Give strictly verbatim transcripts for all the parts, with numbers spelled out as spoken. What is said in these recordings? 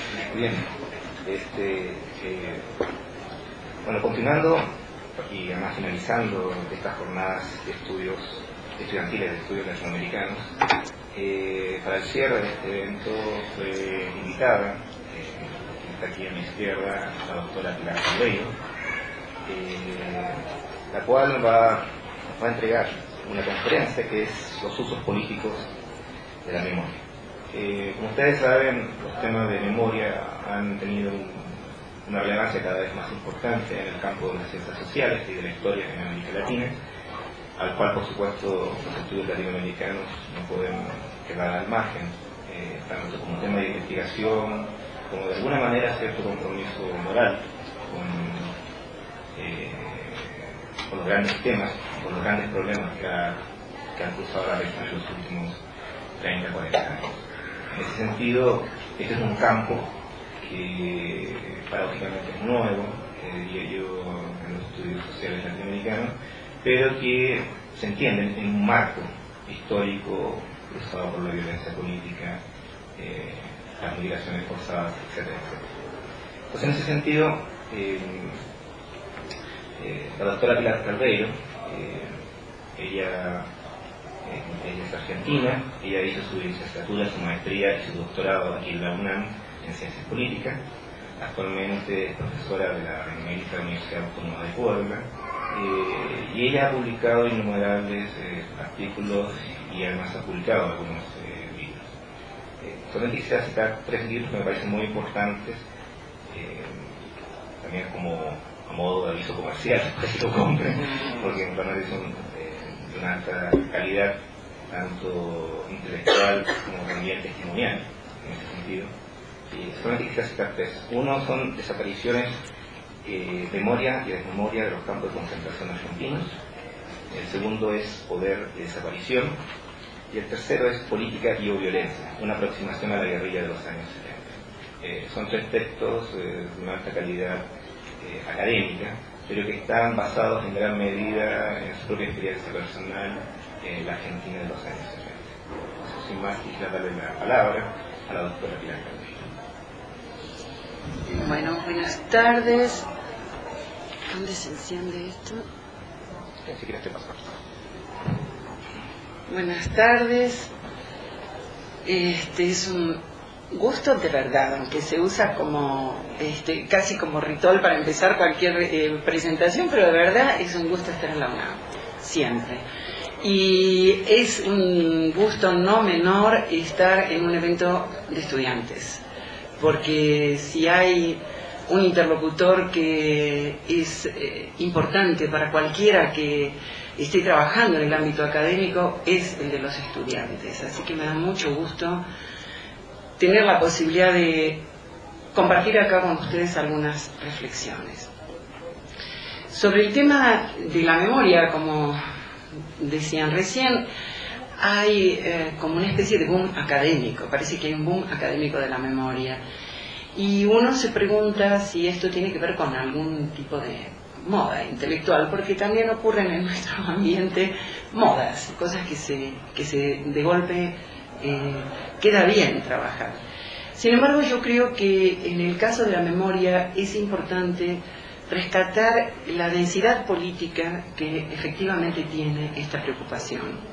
Bien, este, eh, bueno, continuando y además finalizando estas jornadas de estudios estudiantiles de estudios latinoamericanos, eh, para el cierre de este evento fue invitada, eh, está aquí a mi izquierda, la doctora Pilar Calveiro, eh, la cual va, va a entregar una conferencia que es los usos políticos de la memoria. Eh, como ustedes saben, los temas de memoria han tenido un, una relevancia cada vez más importante en el campo de las ciencias sociales y de la historia en América Latina, al cual por supuesto los estudios latinoamericanos no pueden quedar al margen, eh, tanto como tema de investigación, como de alguna manera cierto compromiso moral con, eh, con los grandes temas, con los grandes problemas que, ha, que han cruzado la región en los últimos treinta, cuarenta años. En ese sentido, este es un campo que paradójicamente es nuevo, eh, diría yo, en los estudios sociales latinoamericanos, pero que se entiende en un marco histórico cruzado por la violencia política, eh, las migraciones forzadas, etcétera, etcétera. Pues en ese sentido, eh, eh, la doctora Pilar Calveiro, eh, ella Ella es argentina, ella hizo su licenciatura, su maestría y su doctorado aquí en la UNAM en Ciencias Políticas. Actualmente es profesora de la Benemérita Universidad Autónoma de Puebla, eh, y ella ha publicado innumerables eh, artículos y además ha publicado algunos eh, libros. Eh, solamente quisiera citar tres libros que me parecen muy importantes, eh, también como a modo de aviso comercial, para que lo compren, porque en realidad son de una alta calidad, tanto intelectual como también testimonial, en ese sentido. Y solamente quisiera citar tres. Uno son Desapariciones, eh, memoria y desmemoria de los campos de concentración argentinos. El segundo es Poder y desaparición. Y el tercero es Política y o violencia, una aproximación a la guerrilla de los años setenta. Eh, son tres textos eh, de una alta calidad eh, académica, pero que están basados en gran medida en su propia experiencia personal en la Argentina de los años setenta. Entonces, sin más, quisiera darle la palabra a la doctora Pilar Calveiro. Bueno, buenas tardes. ¿Dónde se enciende esto? Si quieres te paso. Buenas tardes. Este es un gusto de verdad, aunque se usa como este, casi como ritual para empezar cualquier eh, presentación, pero de verdad es un gusto estar en la UNAM, siempre. Y es un gusto no menor estar en un evento de estudiantes, porque si hay un interlocutor que es eh, importante para cualquiera que esté trabajando en el ámbito académico, es el de los estudiantes. Así que me da mucho gusto tener la posibilidad de compartir acá con ustedes algunas reflexiones. Sobre el tema de la memoria, como decían recién, hay eh, como una especie de boom académico, parece que hay un boom académico de la memoria. Y uno se pregunta si esto tiene que ver con algún tipo de moda intelectual, porque también ocurren en nuestro ambiente modas, cosas que se, que se de golpe eh, queda bien trabajar. Sin embargo, yo creo que en el caso de la memoria es importante rescatar la densidad política que efectivamente tiene esta preocupación.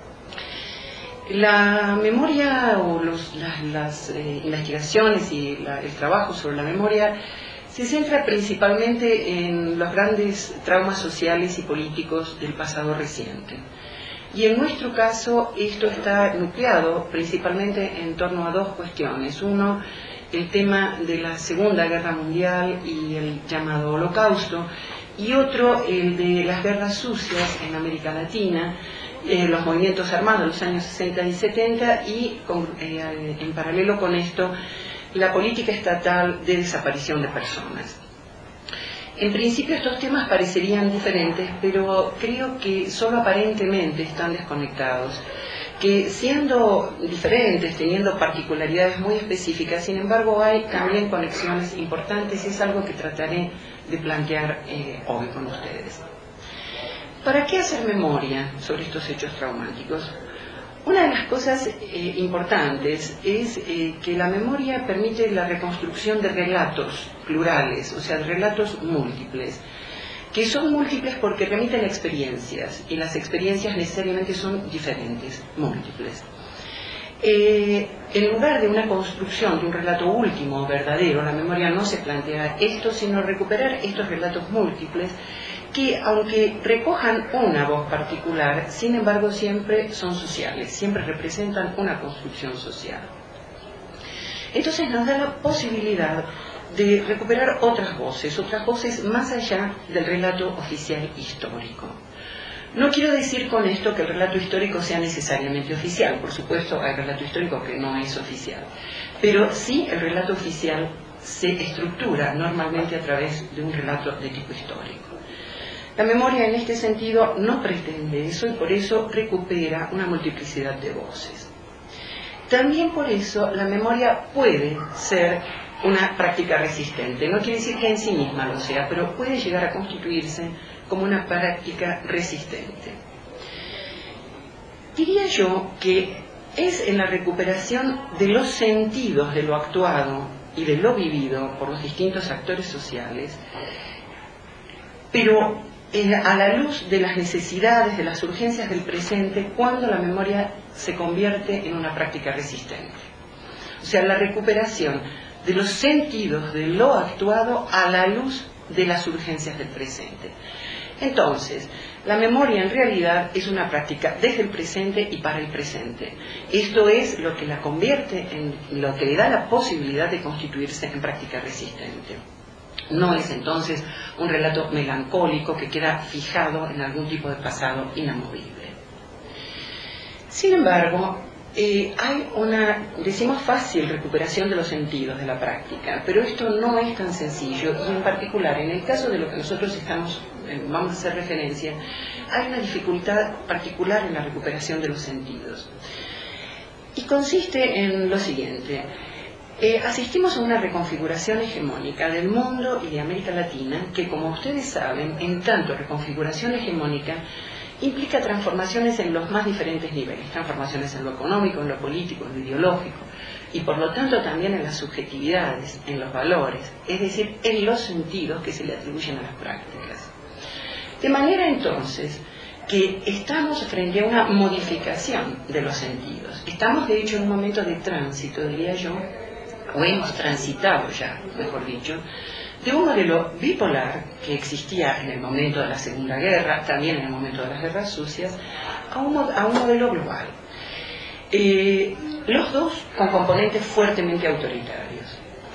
La memoria o los, las, las eh, investigaciones y la, el trabajo sobre la memoria se centra principalmente en los grandes traumas sociales y políticos del pasado reciente. Y en nuestro caso esto está nucleado principalmente en torno a dos cuestiones. Uno, el tema de la Segunda Guerra Mundial y el llamado Holocausto, y otro, el de las guerras sucias en América Latina, eh, los movimientos armados de los años sesenta y setenta, y con, eh, en paralelo con esto, la política estatal de desaparición de personas. En principio estos temas parecerían diferentes, pero creo que solo aparentemente están desconectados, que siendo diferentes, teniendo particularidades muy específicas, sin embargo hay también conexiones importantes, y es algo que trataré de plantear eh, hoy con ustedes. ¿Para qué hacer memoria sobre estos hechos traumáticos? Una de las cosas eh, importantes es eh, que la memoria permite la reconstrucción de relatos plurales, o sea, de relatos múltiples, que son múltiples porque remiten experiencias, y las experiencias necesariamente son diferentes, múltiples. Eh, en lugar de una construcción de un relato último, verdadero, la memoria no se plantea esto, sino recuperar estos relatos múltiples que, aunque recojan una voz particular, sin embargo siempre son sociales, siempre representan una construcción social. Entonces nos da la posibilidad de recuperar otras voces, otras voces más allá del relato oficial histórico. No quiero decir con esto que el relato histórico sea necesariamente oficial, por supuesto hay relato histórico que no es oficial, pero sí el relato oficial se estructura normalmente a través de un relato de tipo histórico. La memoria en este sentido no pretende eso y por eso recupera una multiplicidad de voces. También por eso la memoria puede ser una práctica resistente. No quiere decir que en sí misma lo sea, pero puede llegar a constituirse como una práctica resistente. Diría yo que es en la recuperación de los sentidos de lo actuado y de lo vivido por los distintos actores sociales, pero eh, a la luz de las necesidades, de las urgencias del presente, cuando la memoria se convierte en una práctica resistente. O sea, la recuperación de los sentidos de lo actuado a la luz de las urgencias del presente. Entonces, la memoria en realidad es una práctica desde el presente y para el presente. Esto es lo que la convierte en lo que le da la posibilidad de constituirse en práctica resistente. No es entonces un relato melancólico que queda fijado en algún tipo de pasado inamovible. Sin embargo, Eh, hay una, decimos fácil, recuperación de los sentidos de la práctica, pero esto no es tan sencillo y en particular en el caso de lo que nosotros estamos, eh, vamos a hacer referencia, hay una dificultad particular en la recuperación de los sentidos y consiste en lo siguiente. Eh, asistimos a una reconfiguración hegemónica del mundo y de América Latina que, como ustedes saben, en tanto reconfiguración hegemónica implica transformaciones en los más diferentes niveles, transformaciones en lo económico, en lo político, en lo ideológico, y por lo tanto también en las subjetividades, en los valores, es decir, en los sentidos que se le atribuyen a las prácticas. De manera entonces que estamos frente a una modificación de los sentidos. Estamos de hecho en un momento de tránsito, diría yo, o hemos transitado ya, mejor dicho, de un modelo bipolar que existía en el momento de la Segunda Guerra, también en el momento de las guerras sucias, a un, a un modelo global. Eh, los dos con componentes fuertemente autoritarios.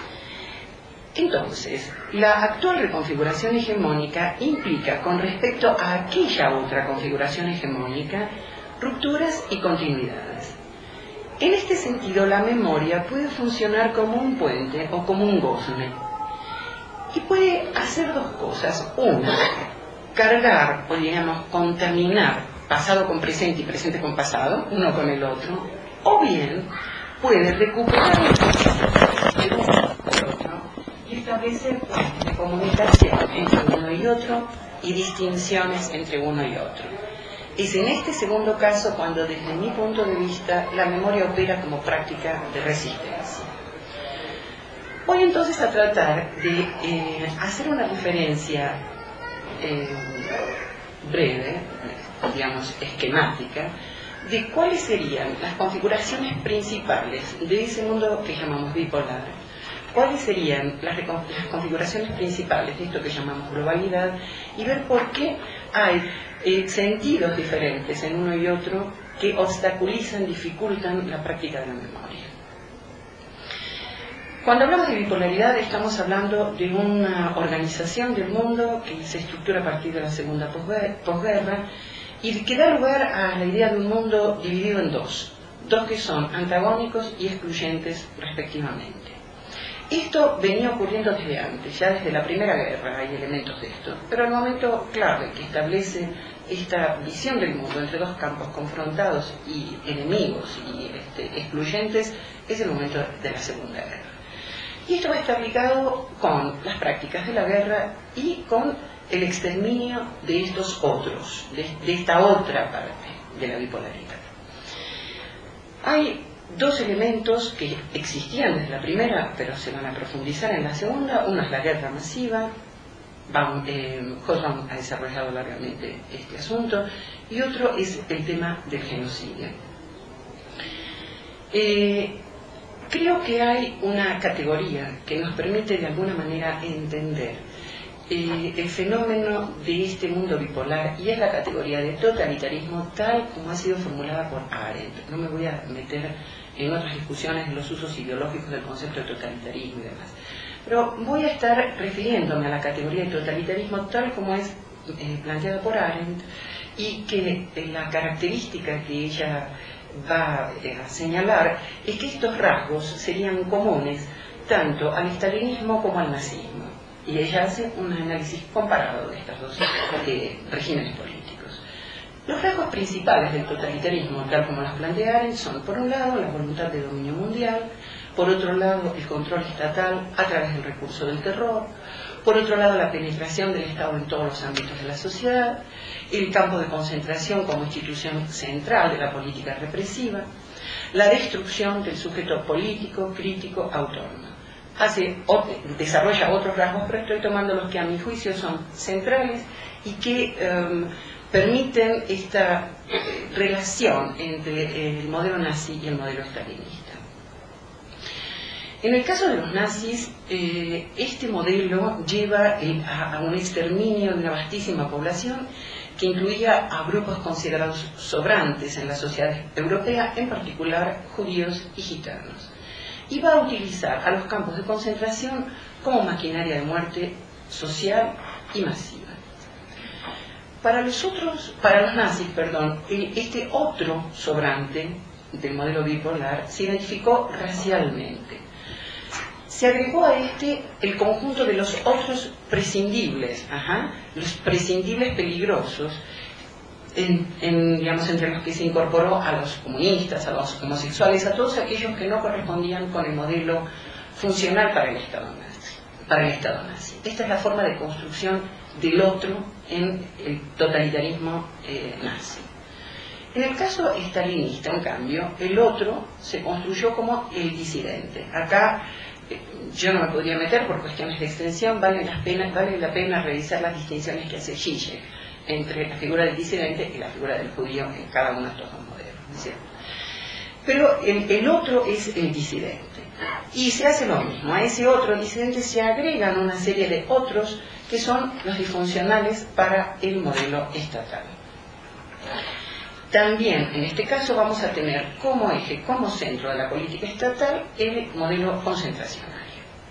Entonces, la actual reconfiguración hegemónica implica, con respecto a aquella otra configuración hegemónica, rupturas y continuidades. En este sentido, la memoria puede funcionar como un puente o como un gozne. Y puede hacer dos cosas. Una, cargar, o digamos, contaminar pasado con presente y presente con pasado, uno con el otro. O bien, puede recuperar el uno con el otro y establecer puentes de comunicación entre uno y otro y distinciones entre uno y otro. Es en este segundo caso cuando, desde mi punto de vista, la memoria opera como práctica de resistencia. Voy entonces a tratar de eh, hacer una referencia eh, breve, digamos esquemática, de cuáles serían las configuraciones principales de ese mundo que llamamos bipolar, cuáles serían las, las configuraciones principales de esto que llamamos globalidad, y ver por qué hay eh, sentidos diferentes en uno y otro que obstaculizan, dificultan la práctica de la memoria. Cuando hablamos de bipolaridad estamos hablando de una organización del mundo que se estructura a partir de la segunda posguerra y que da lugar a la idea de un mundo dividido en dos, dos que son antagónicos y excluyentes respectivamente. Esto venía ocurriendo desde antes, ya desde la Primera Guerra hay elementos de esto, pero el momento clave que establece esta visión del mundo entre dos campos confrontados y enemigos y este, excluyentes es el momento de la Segunda Guerra. Y esto va a estar ligado con las prácticas de la guerra y con el exterminio de estos otros, de, de esta otra parte de la bipolaridad. Hay dos elementos que existían desde la primera, pero se van a profundizar en la segunda. Uno es la guerra masiva. Van, eh, Hobsbawm ha desarrollado largamente este asunto, y otro es el tema del genocidio. Eh, creo que hay una categoría que nos permite de alguna manera entender eh, el fenómeno de este mundo bipolar, y es la categoría de totalitarismo tal como ha sido formulada por Arendt. No me voy a meter en otras discusiones de los usos ideológicos del concepto de totalitarismo y demás, pero voy a estar refiriéndome a la categoría de totalitarismo tal como es eh, planteada por Arendt, y que eh, la característica que ella va eh, a señalar es que estos rasgos serían comunes tanto al estalinismo como al nazismo, y ella hace un análisis comparado de estos dos eh, regímenes políticos. Los rasgos principales del totalitarismo, tal como los plantea Arendt, son, por un lado, la voluntad de dominio mundial; por otro lado, el control estatal a través del recurso del terror; por otro lado, la penetración del Estado en todos los ámbitos de la sociedad; el campo de concentración como institución central de la política represiva; la destrucción del sujeto político, crítico, autónomo. Hace, desarrolla otros rasgos, pero estoy tomando los que a mi juicio son centrales y que um, permiten esta eh, relación entre el modelo nazi y el modelo stalinista. En el caso de los nazis, eh, este modelo lleva eh, a, a un exterminio de una vastísima población que incluía a grupos considerados sobrantes en la sociedad europea, en particular judíos y gitanos. Y va a utilizar a los campos de concentración como maquinaria de muerte social y masiva. Para los otros, para los nazis, perdón, este otro sobrante del modelo bipolar se identificó racialmente. Se agregó a este el conjunto de los otros prescindibles, ajá, los prescindibles peligrosos, en, en, digamos, entre los que se incorporó a los comunistas, a los homosexuales, a todos aquellos que no correspondían con el modelo funcional para el Estado nazi. Para el Estado nazi. Esta es la forma de construcción del otro en el totalitarismo eh, nazi. En el caso estalinista, en cambio, el otro se construyó como el disidente. Acá yo no me podría meter por cuestiones de extensión, vale la pena, vale la pena revisar las distinciones que hace Zizek entre la figura del disidente y la figura del judío en cada uno de estos dos modelos, ¿no es cierto? Pero el, el otro es el disidente, y se hace lo mismo. A ese otro disidente se agregan una serie de otros que son los disfuncionales para el modelo estatal. También, en este caso, vamos a tener como eje, como centro de la política estatal, el modelo concentracionario.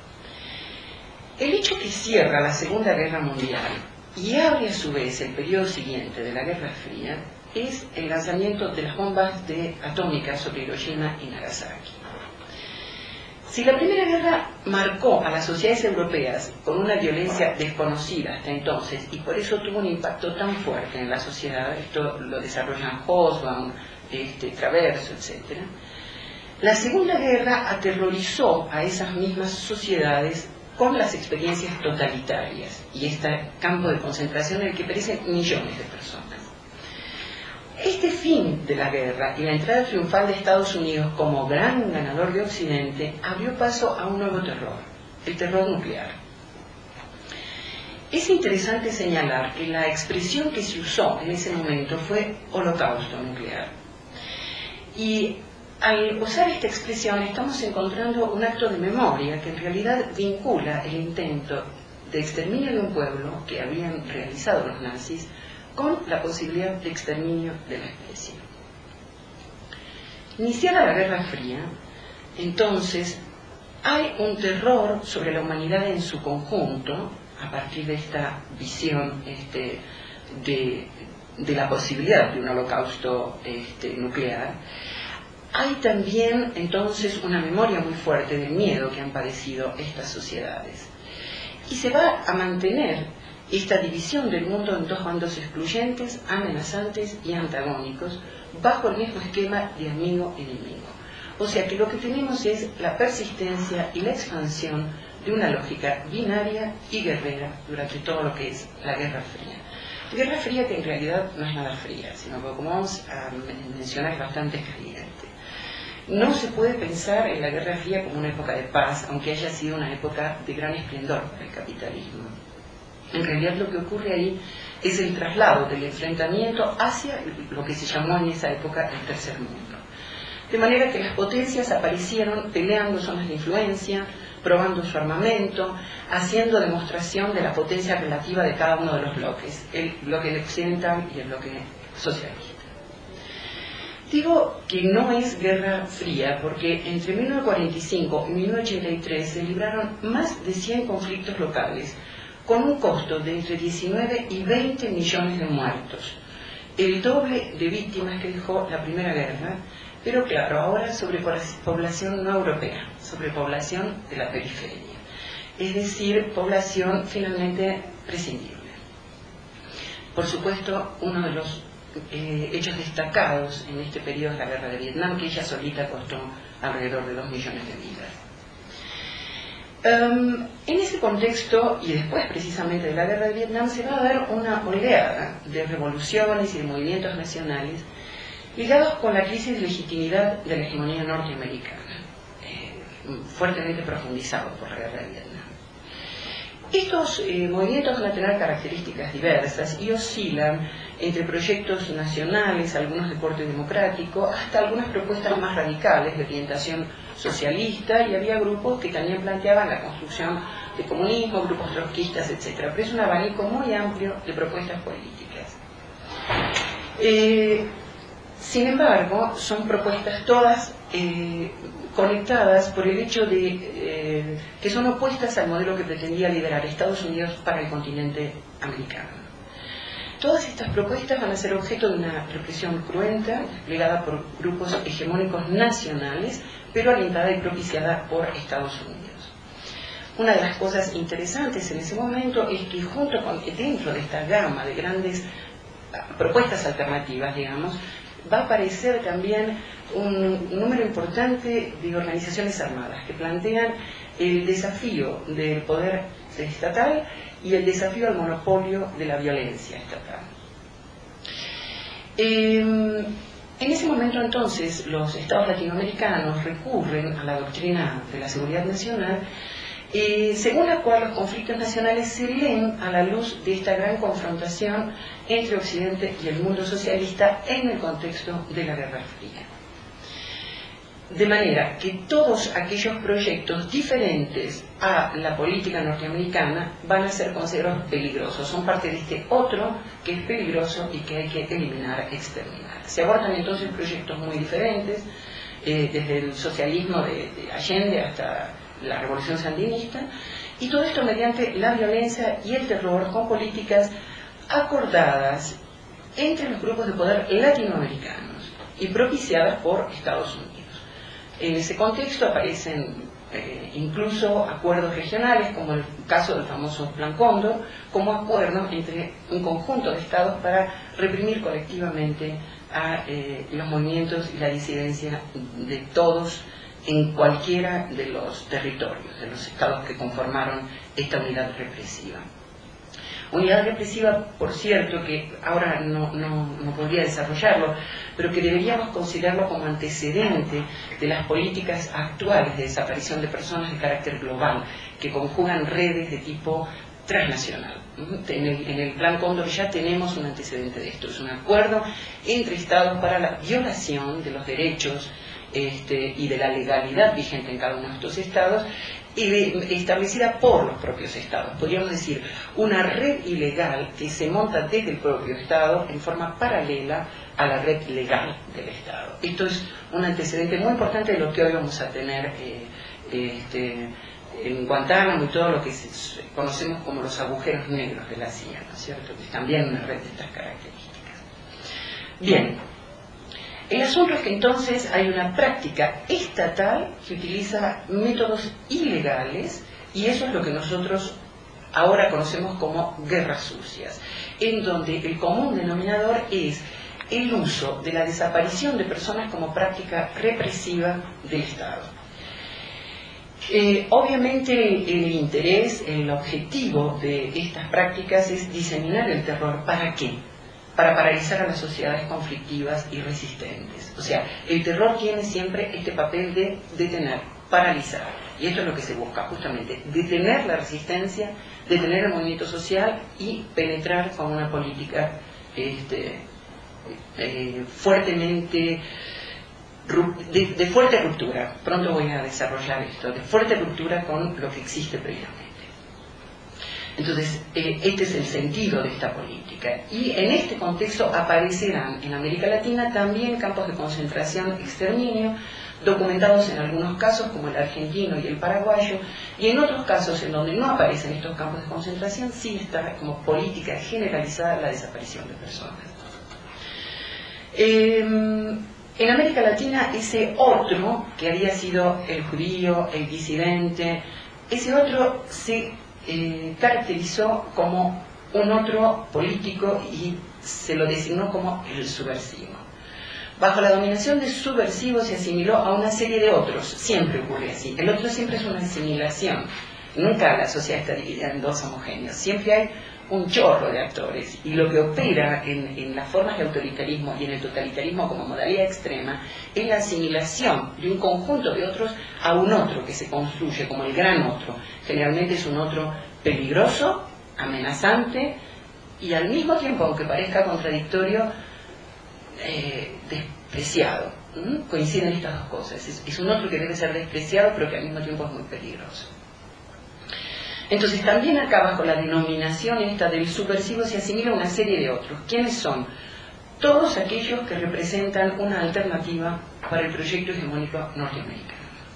El hecho que cierra la Segunda Guerra Mundial y abre a su vez el periodo siguiente de la Guerra Fría es el lanzamiento de las bombas de atómicas sobre Hiroshima y Nagasaki. Si la Primera Guerra marcó a las sociedades europeas con una violencia desconocida hasta entonces, y por eso tuvo un impacto tan fuerte en la sociedad, esto lo desarrollan Hobsbawm, este, Traverso, etcétera, la Segunda Guerra aterrorizó a esas mismas sociedades con las experiencias totalitarias y este campo de concentración en el que perecen millones de personas. Este fin de la guerra y la entrada triunfal de Estados Unidos como gran ganador de Occidente abrió paso a un nuevo terror, el terror nuclear. Es interesante señalar que la expresión que se usó en ese momento fue holocausto nuclear. Y al usar esta expresión estamos encontrando un acto de memoria que en realidad vincula el intento de exterminio de un pueblo que habían realizado los nazis con la posibilidad de exterminio de la especie. Iniciada la Guerra Fría, entonces hay un terror sobre la humanidad en su conjunto, a partir de esta visión este, de, de la posibilidad de un holocausto este, nuclear. Hay también entonces una memoria muy fuerte del miedo que han padecido estas sociedades. Y se va a mantener esta división del mundo en dos bandos excluyentes, amenazantes y antagónicos, bajo el mismo esquema de amigo-enemigo. O sea que lo que tenemos es la persistencia y la expansión de una lógica binaria y guerrera durante todo lo que es la Guerra Fría. Guerra Fría que en realidad no es nada fría, sino que, como vamos a mencionar, es bastante caliente. No se puede pensar en la Guerra Fría como una época de paz, aunque haya sido una época de gran esplendor para el capitalismo. En realidad lo que ocurre ahí es el traslado del enfrentamiento hacia lo que se llamó en esa época el tercer mundo. De manera que las potencias aparecieron peleando zonas de influencia, probando su armamento, haciendo demostración de la potencia relativa de cada uno de los bloques, el bloque occidental y el bloque socialista. Digo que no es Guerra Fría porque entre mil novecientos cuarenta y cinco y mil novecientos ochenta y tres se libraron más de cien conflictos locales, con un costo de entre diecinueve y veinte millones de muertos, el doble de víctimas que dejó la Primera Guerra, pero claro, ahora sobre población no europea, sobre población de la periferia, es decir, población finalmente prescindible. Por supuesto, uno de los eh, hechos destacados en este periodo es la Guerra de Vietnam, que ella solita costó alrededor de dos millones de vidas. Um, en ese contexto, y después precisamente de la Guerra de Vietnam, se va a dar una oleada de revoluciones y de movimientos nacionales ligados con la crisis de legitimidad de la hegemonía norteamericana, eh, fuertemente profundizado por la Guerra de Vietnam. Estos eh, movimientos van a tener características diversas y oscilan entre proyectos nacionales, algunos de corte democrático, hasta algunas propuestas más radicales de orientación socialista, y había grupos que también planteaban la construcción de comunismo, grupos trotskistas, etcétera. Pero es un abanico muy amplio de propuestas políticas. Eh, sin embargo, son propuestas todas eh, conectadas por el hecho de eh, que son opuestas al modelo que pretendía liderar Estados Unidos para el continente americano. Todas estas propuestas van a ser objeto de una represión cruenta, desplegada por grupos hegemónicos nacionales, pero alentada y propiciada por Estados Unidos. Una de las cosas interesantes en ese momento es que junto con, dentro de esta gama de grandes propuestas alternativas, digamos, va a aparecer también un número importante de organizaciones armadas que plantean el desafío del poder estatal y el desafío al monopolio de la violencia estatal. Eh, en ese momento entonces los estados latinoamericanos recurren a la doctrina de la seguridad nacional, eh, según la cual los conflictos nacionales se leen a la luz de esta gran confrontación entre Occidente y el mundo socialista en el contexto de la Guerra Fría. De manera que todos aquellos proyectos diferentes a la política norteamericana van a ser considerados peligrosos, son parte de este otro que es peligroso y que hay que eliminar, exterminar. Se abordan entonces proyectos muy diferentes, eh, desde el socialismo de, de Allende hasta la revolución sandinista, y todo esto mediante la violencia y el terror, con políticas acordadas entre los grupos de poder latinoamericanos y propiciadas por Estados Unidos. En ese contexto aparecen eh, incluso acuerdos regionales, como el caso del famoso Plan Cóndor, como acuerdo entre un conjunto de estados para reprimir colectivamente a eh, los movimientos y la disidencia de todos en cualquiera de los territorios, de los estados que conformaron esta unidad represiva. Unidad represiva, por cierto, que ahora no, no, no podría desarrollarlo, pero que deberíamos considerarlo como antecedente de las políticas actuales de desaparición de personas de carácter global, que conjugan redes de tipo transnacional. En el, en el Plan Cóndor ya tenemos un antecedente de esto, es un acuerdo entre estados para la violación de los derechos este, y de la legalidad vigente en cada uno de estos estados, y de, establecida por los propios estados. Podríamos decir, una red ilegal que se monta desde el propio estado en forma paralela a la red legal del estado. Esto es un antecedente muy importante de lo que hoy vamos a tener eh, este, en Guantánamo y todo lo que se, conocemos como los agujeros negros de la C I A, ¿no es cierto? Que es también una red de estas características. Bien. El asunto es que entonces hay una práctica estatal que utiliza métodos ilegales, y eso es lo que nosotros ahora conocemos como guerras sucias, en donde el común denominador es el uso de la desaparición de personas como práctica represiva del Estado. Eh, obviamente el interés, el objetivo de estas prácticas es diseminar el terror. ¿Para qué? para paralizar a las sociedades conflictivas y resistentes. O sea, el terror tiene siempre este papel de detener, paralizar. Y esto es lo que se busca, justamente, detener la resistencia, detener el movimiento social y penetrar con una política este, eh, fuertemente, de, de fuerte ruptura. Pronto voy a desarrollar esto, de fuerte ruptura con lo que existe previamente. Entonces, eh, este es el sentido de esta política. Y en este contexto aparecerán en América Latina también campos de concentración, exterminio, documentados en algunos casos como el argentino y el paraguayo, y en otros casos en donde no aparecen estos campos de concentración, sí está como política generalizada la desaparición de personas. Eh, en América Latina, ese otro, que había sido el judío, el disidente, ese otro se eh, caracterizó como un otro político y se lo designó como el subversivo. Bajo la dominación de subversivo se asimiló a una serie de otros, siempre ocurre así. El otro siempre es una asimilación, nunca la sociedad está dividida en dos homogéneos, siempre hay un chorro de actores, y lo que opera en, en las formas de autoritarismo y en el totalitarismo como modalidad extrema es la asimilación de un conjunto de otros a un otro que se construye como el gran otro. Generalmente es un otro peligroso, amenazante y al mismo tiempo, aunque parezca contradictorio, eh, despreciado. ¿Mm? Coinciden estas dos cosas. Es, es un otro que debe ser despreciado pero que al mismo tiempo es muy peligroso. Entonces también acá bajo la denominación esta del subversivo se asimila una serie de otros. ¿Quiénes son? Todos aquellos que representan una alternativa para el proyecto hegemónico norteamericano.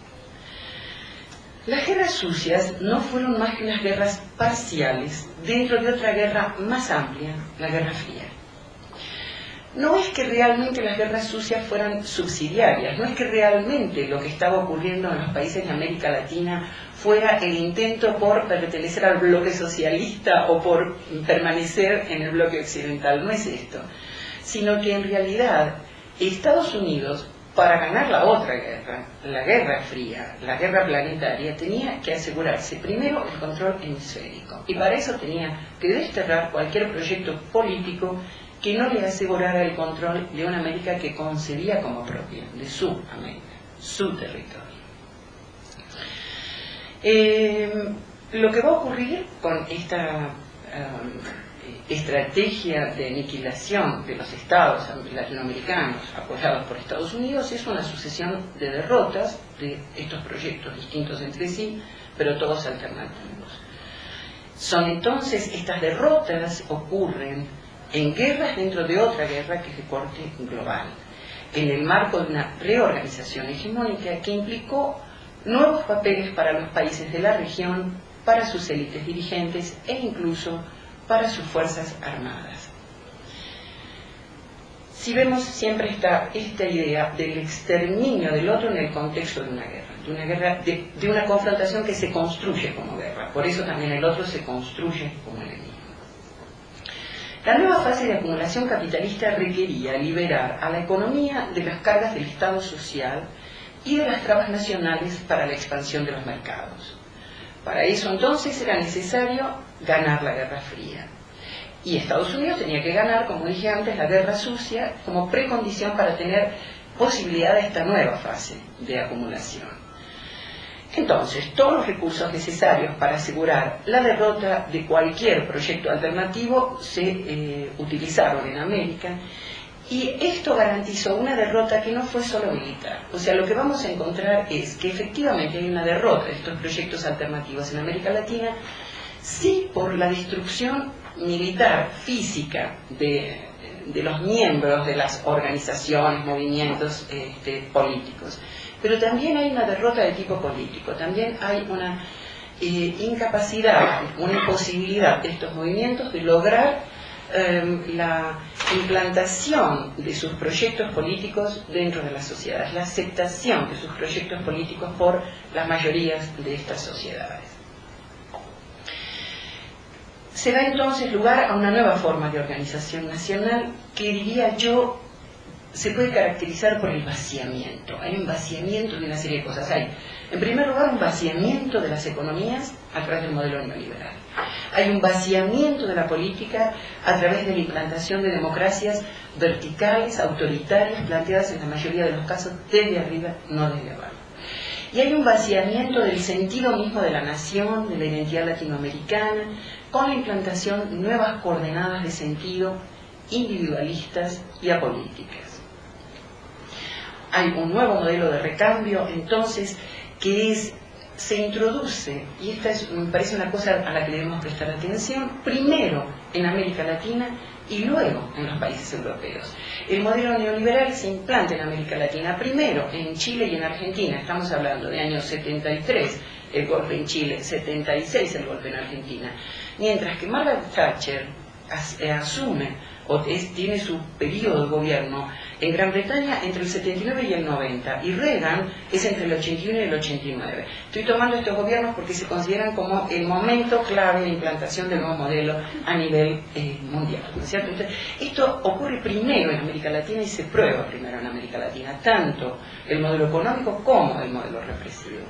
Las guerras sucias no fueron más que unas guerras parciales dentro de otra guerra más amplia, la Guerra Fría. No es que realmente las guerras sucias fueran subsidiarias, no es que realmente lo que estaba ocurriendo en los países de América Latina fuera el intento por pertenecer al bloque socialista o por permanecer en el bloque occidental, no es esto, sino que en realidad Estados Unidos, para ganar la otra guerra, la Guerra Fría, la guerra planetaria, tenía que asegurarse primero el control hemisférico, y para eso tenía que desterrar cualquier proyecto político que no le asegurara el control de una América que concebía como propia, de su América, su territorio. Eh, lo que va a ocurrir con esta um, estrategia de aniquilación de los estados latinoamericanos apoyados por Estados Unidos es una sucesión de derrotas de estos proyectos distintos entre sí, pero todos alternativos. Son entonces, estas derrotas ocurren en guerras dentro de otra guerra que es de corte global, en el marco de una reorganización hegemónica que implicó nuevos papeles para los países de la región, para sus élites dirigentes e incluso para sus fuerzas armadas. Si vemos, siempre está esta idea del exterminio del otro en el contexto de una guerra, de una guerra, de, de una confrontación que se construye como guerra, por eso también el otro se construye como enemigo. La nueva fase de acumulación capitalista requería liberar a la economía de las cargas del Estado social y de las trabas nacionales para la expansión de los mercados. Para eso entonces era necesario ganar la Guerra Fría. Y Estados Unidos tenía que ganar, como dije antes, la Guerra Sucia como precondición para tener posibilidad de esta nueva fase de acumulación. Entonces, todos los recursos necesarios para asegurar la derrota de cualquier proyecto alternativo se eh, utilizaron en América, y esto garantizó una derrota que no fue solo militar. O sea, lo que vamos a encontrar es que efectivamente hay una derrota de estos proyectos alternativos en América Latina, sí por la destrucción militar, física, de, de los miembros de las organizaciones, movimientos este, políticos. Pero también hay una derrota de tipo político, también hay una eh, incapacidad, una imposibilidad de estos movimientos de lograr eh, la implantación de sus proyectos políticos dentro de las sociedades, la aceptación de sus proyectos políticos por las mayorías de estas sociedades. Se da entonces lugar a una nueva forma de organización nacional que, diría yo, se puede caracterizar por el vaciamiento. Hay un vaciamiento de una serie de cosas. Hay En primer lugar, un vaciamiento de las economías a través del modelo neoliberal. Hay un vaciamiento de la política a través de la implantación de democracias verticales, autoritarias, planteadas en la mayoría de los casos desde arriba, no desde abajo. Y hay un vaciamiento del sentido mismo de la nación, de la identidad latinoamericana, con la implantación de nuevas coordenadas de sentido individualistas y apolíticas. Hay un nuevo modelo de recambio, entonces, que es, se introduce, y esta es, me parece una cosa a la que debemos prestar atención, primero en América Latina y luego en los países europeos. El modelo neoliberal se implanta en América Latina, primero en Chile y en Argentina, estamos hablando de años setenta y tres, el golpe en Chile, setenta y seis el golpe en Argentina, mientras que Margaret Thatcher as, eh, asume o es, tiene su periodo de gobierno en Gran Bretaña entre el setenta y nueve y el noventa, y Reagan es entre el ochenta y uno y el ochenta y nueve. Estoy tomando estos gobiernos porque se consideran como el momento clave de implantación del nuevo modelo a nivel eh, mundial, ¿no es cierto? Entonces, esto ocurre primero en América Latina y se prueba primero en América Latina, tanto el modelo económico como el modelo represivo.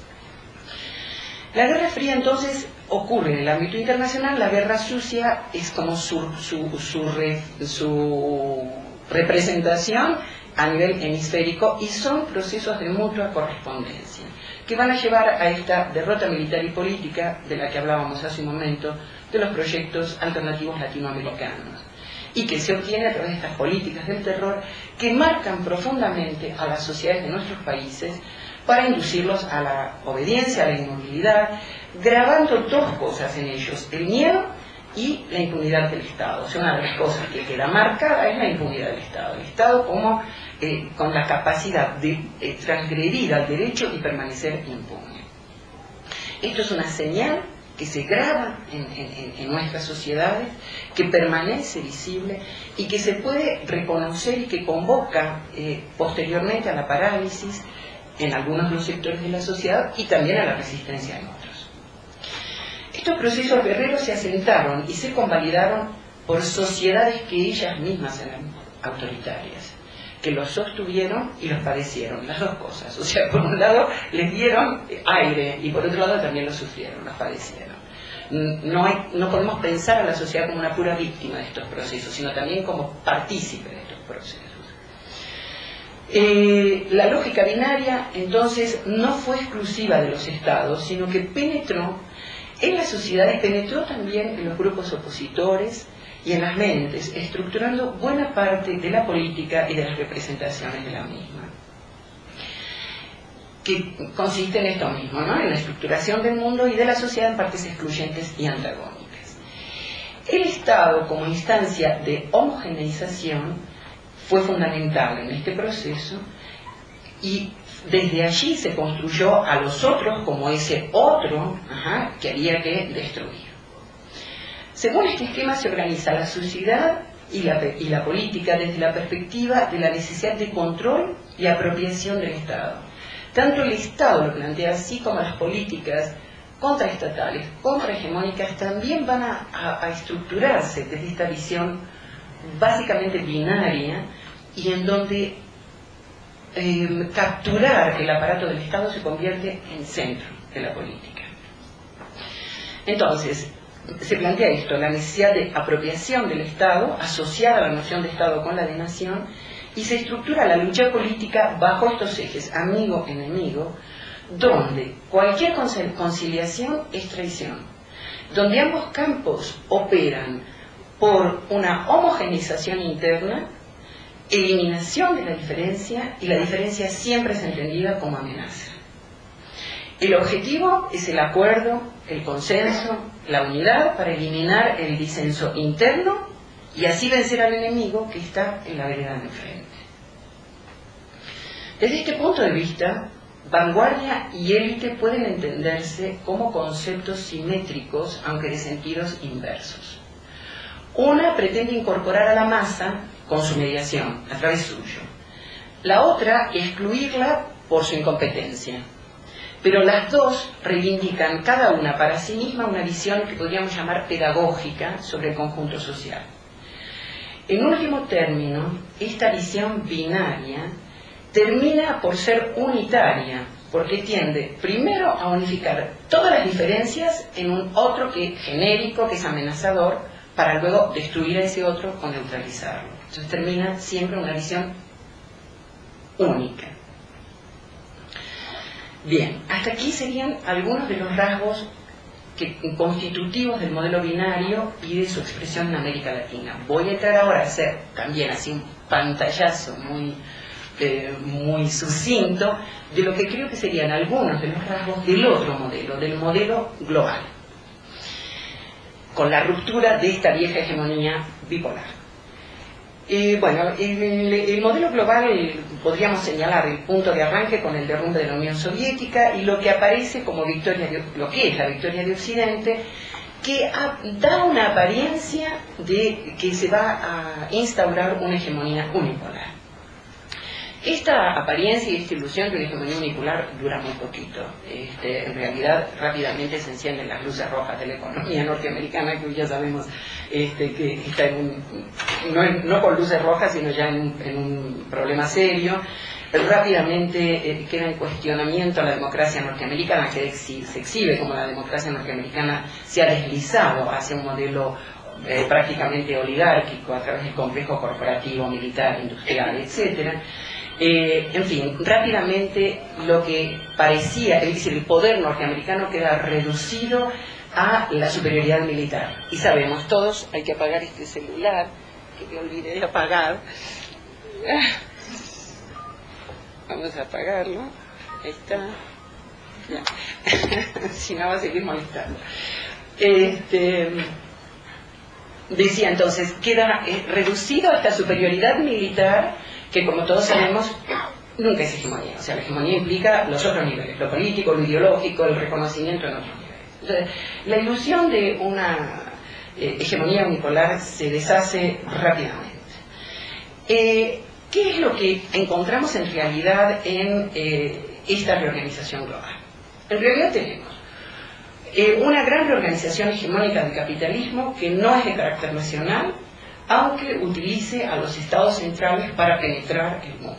La Guerra Fría entonces ocurre en el ámbito internacional. La guerra sucia es como su, su, su, re, su representación a nivel hemisférico, y son procesos de mutua correspondencia que van a llevar a esta derrota militar y política de la que hablábamos hace un momento, de los proyectos alternativos latinoamericanos, y que se obtiene a través de estas políticas del terror que marcan profundamente a las sociedades de nuestros países para inducirlos a la obediencia, a la inmovilidad, grabando dos cosas en ellos: el miedo y la impunidad del Estado. O sea, una de las cosas que queda marcada es la impunidad del Estado. El Estado como eh, con la capacidad de eh, transgredir al derecho y permanecer impune. Esto es una señal que se graba en, en, en nuestras sociedades, que permanece visible y que se puede reconocer y que convoca eh, posteriormente a la parálisis en algunos de los sectores de la sociedad y también a la resistencia en otros. Estos procesos guerreros se asentaron y se convalidaron por sociedades que ellas mismas eran autoritarias, que los sostuvieron y los padecieron, las dos cosas. O sea, por un lado les dieron aire y por otro lado también los sufrieron, los padecieron. No, hay, no podemos pensar a la sociedad como una pura víctima de estos procesos, sino también como partícipe de estos procesos. Eh, la lógica binaria entonces no fue exclusiva de los estados, sino que penetró en las sociedades, penetró también en los grupos opositores y en las mentes, estructurando buena parte de la política y de las representaciones de la misma, que consiste en esto mismo, ¿no? En la estructuración del mundo y de la sociedad en partes excluyentes y antagónicas. El Estado, como instancia de homogeneización, fue fundamental en este proceso, y desde allí se construyó a los otros como ese otro ajá, que había que destruir. Según este esquema se organiza la sociedad y la, y la política desde la perspectiva de la necesidad de control y apropiación del Estado. Tanto el Estado lo plantea así, como las políticas contraestatales, contrahegemónicas, también van a, a, a estructurarse desde esta visión básicamente binaria, y en donde eh, capturar el aparato del Estado se convierte en centro de la política. Entonces, se plantea esto, la necesidad de apropiación del Estado, asociada a la noción de Estado con la de nación, y se estructura la lucha política bajo estos ejes, amigo-enemigo, donde cualquier conciliación es traición, donde ambos campos operan por una homogeneización interna, eliminación de la diferencia, y la diferencia siempre es entendida como amenaza. El objetivo es el acuerdo, el consenso, la unidad para eliminar el disenso interno y así vencer al enemigo que está en la vereda de enfrente. Desde este punto de vista, vanguardia y élite pueden entenderse como conceptos simétricos, aunque de sentidos inversos. Una pretende incorporar a la masa con su mediación, a través suyo. La otra, excluirla por su incompetencia. Pero las dos reivindican cada una para sí misma una visión que podríamos llamar pedagógica sobre el conjunto social. En último término, esta visión binaria termina por ser unitaria porque tiende primero a unificar todas las diferencias en un otro que genérico, que es amenazador, para luego destruir a ese otro o neutralizarlo. Entonces termina siempre una visión única. Bien, hasta aquí serían algunos de los rasgos que, constitutivos del modelo binario y de su expresión en América Latina. Voy a entrar ahora a hacer también así un pantallazo muy, eh, muy sucinto de lo que creo que serían algunos de los rasgos del otro modelo, del modelo global, con la ruptura de esta vieja hegemonía bipolar. Eh, bueno, el, el modelo global podríamos señalar el punto de arranque con el derrumbe de la Unión Soviética y lo que aparece como victoria de, lo que es la victoria de Occidente, que ha, da una apariencia de que se va a instaurar una hegemonía unipolar. Esta apariencia y esta ilusión de una hegemonía unipolar dura muy poquito. Este, en realidad, rápidamente se encienden las luces rojas de la economía norteamericana, que ya sabemos este, que está en un, no, en, no con luces rojas, sino ya en un, en un problema serio. Rápidamente eh, queda en cuestionamiento la democracia norteamericana, que exi, se exhibe como la democracia norteamericana se ha deslizado hacia un modelo eh, prácticamente oligárquico a través del complejo corporativo, militar, industrial, etcétera. Eh, en fin, rápidamente lo que parecía, es decir, el poder norteamericano queda reducido a la superioridad militar. Y sabemos todos, hay que apagar este celular, que me olvidé de apagar. Vamos a apagarlo. Ahí está. Ya. Si no, va a seguir molestando. Este, decía entonces, queda eh, reducido a esta superioridad militar, que como todos sabemos nunca es hegemonía. O sea, la hegemonía implica los otros niveles, lo político, lo ideológico, el reconocimiento en otros niveles. Entonces, la ilusión de una eh, hegemonía unipolar se deshace rápidamente. Eh, ¿Qué es lo que encontramos en realidad en eh, esta reorganización global? En realidad tenemos eh, una gran reorganización hegemónica del capitalismo que no es de carácter nacional, aunque utilice a los estados centrales para penetrar el mundo.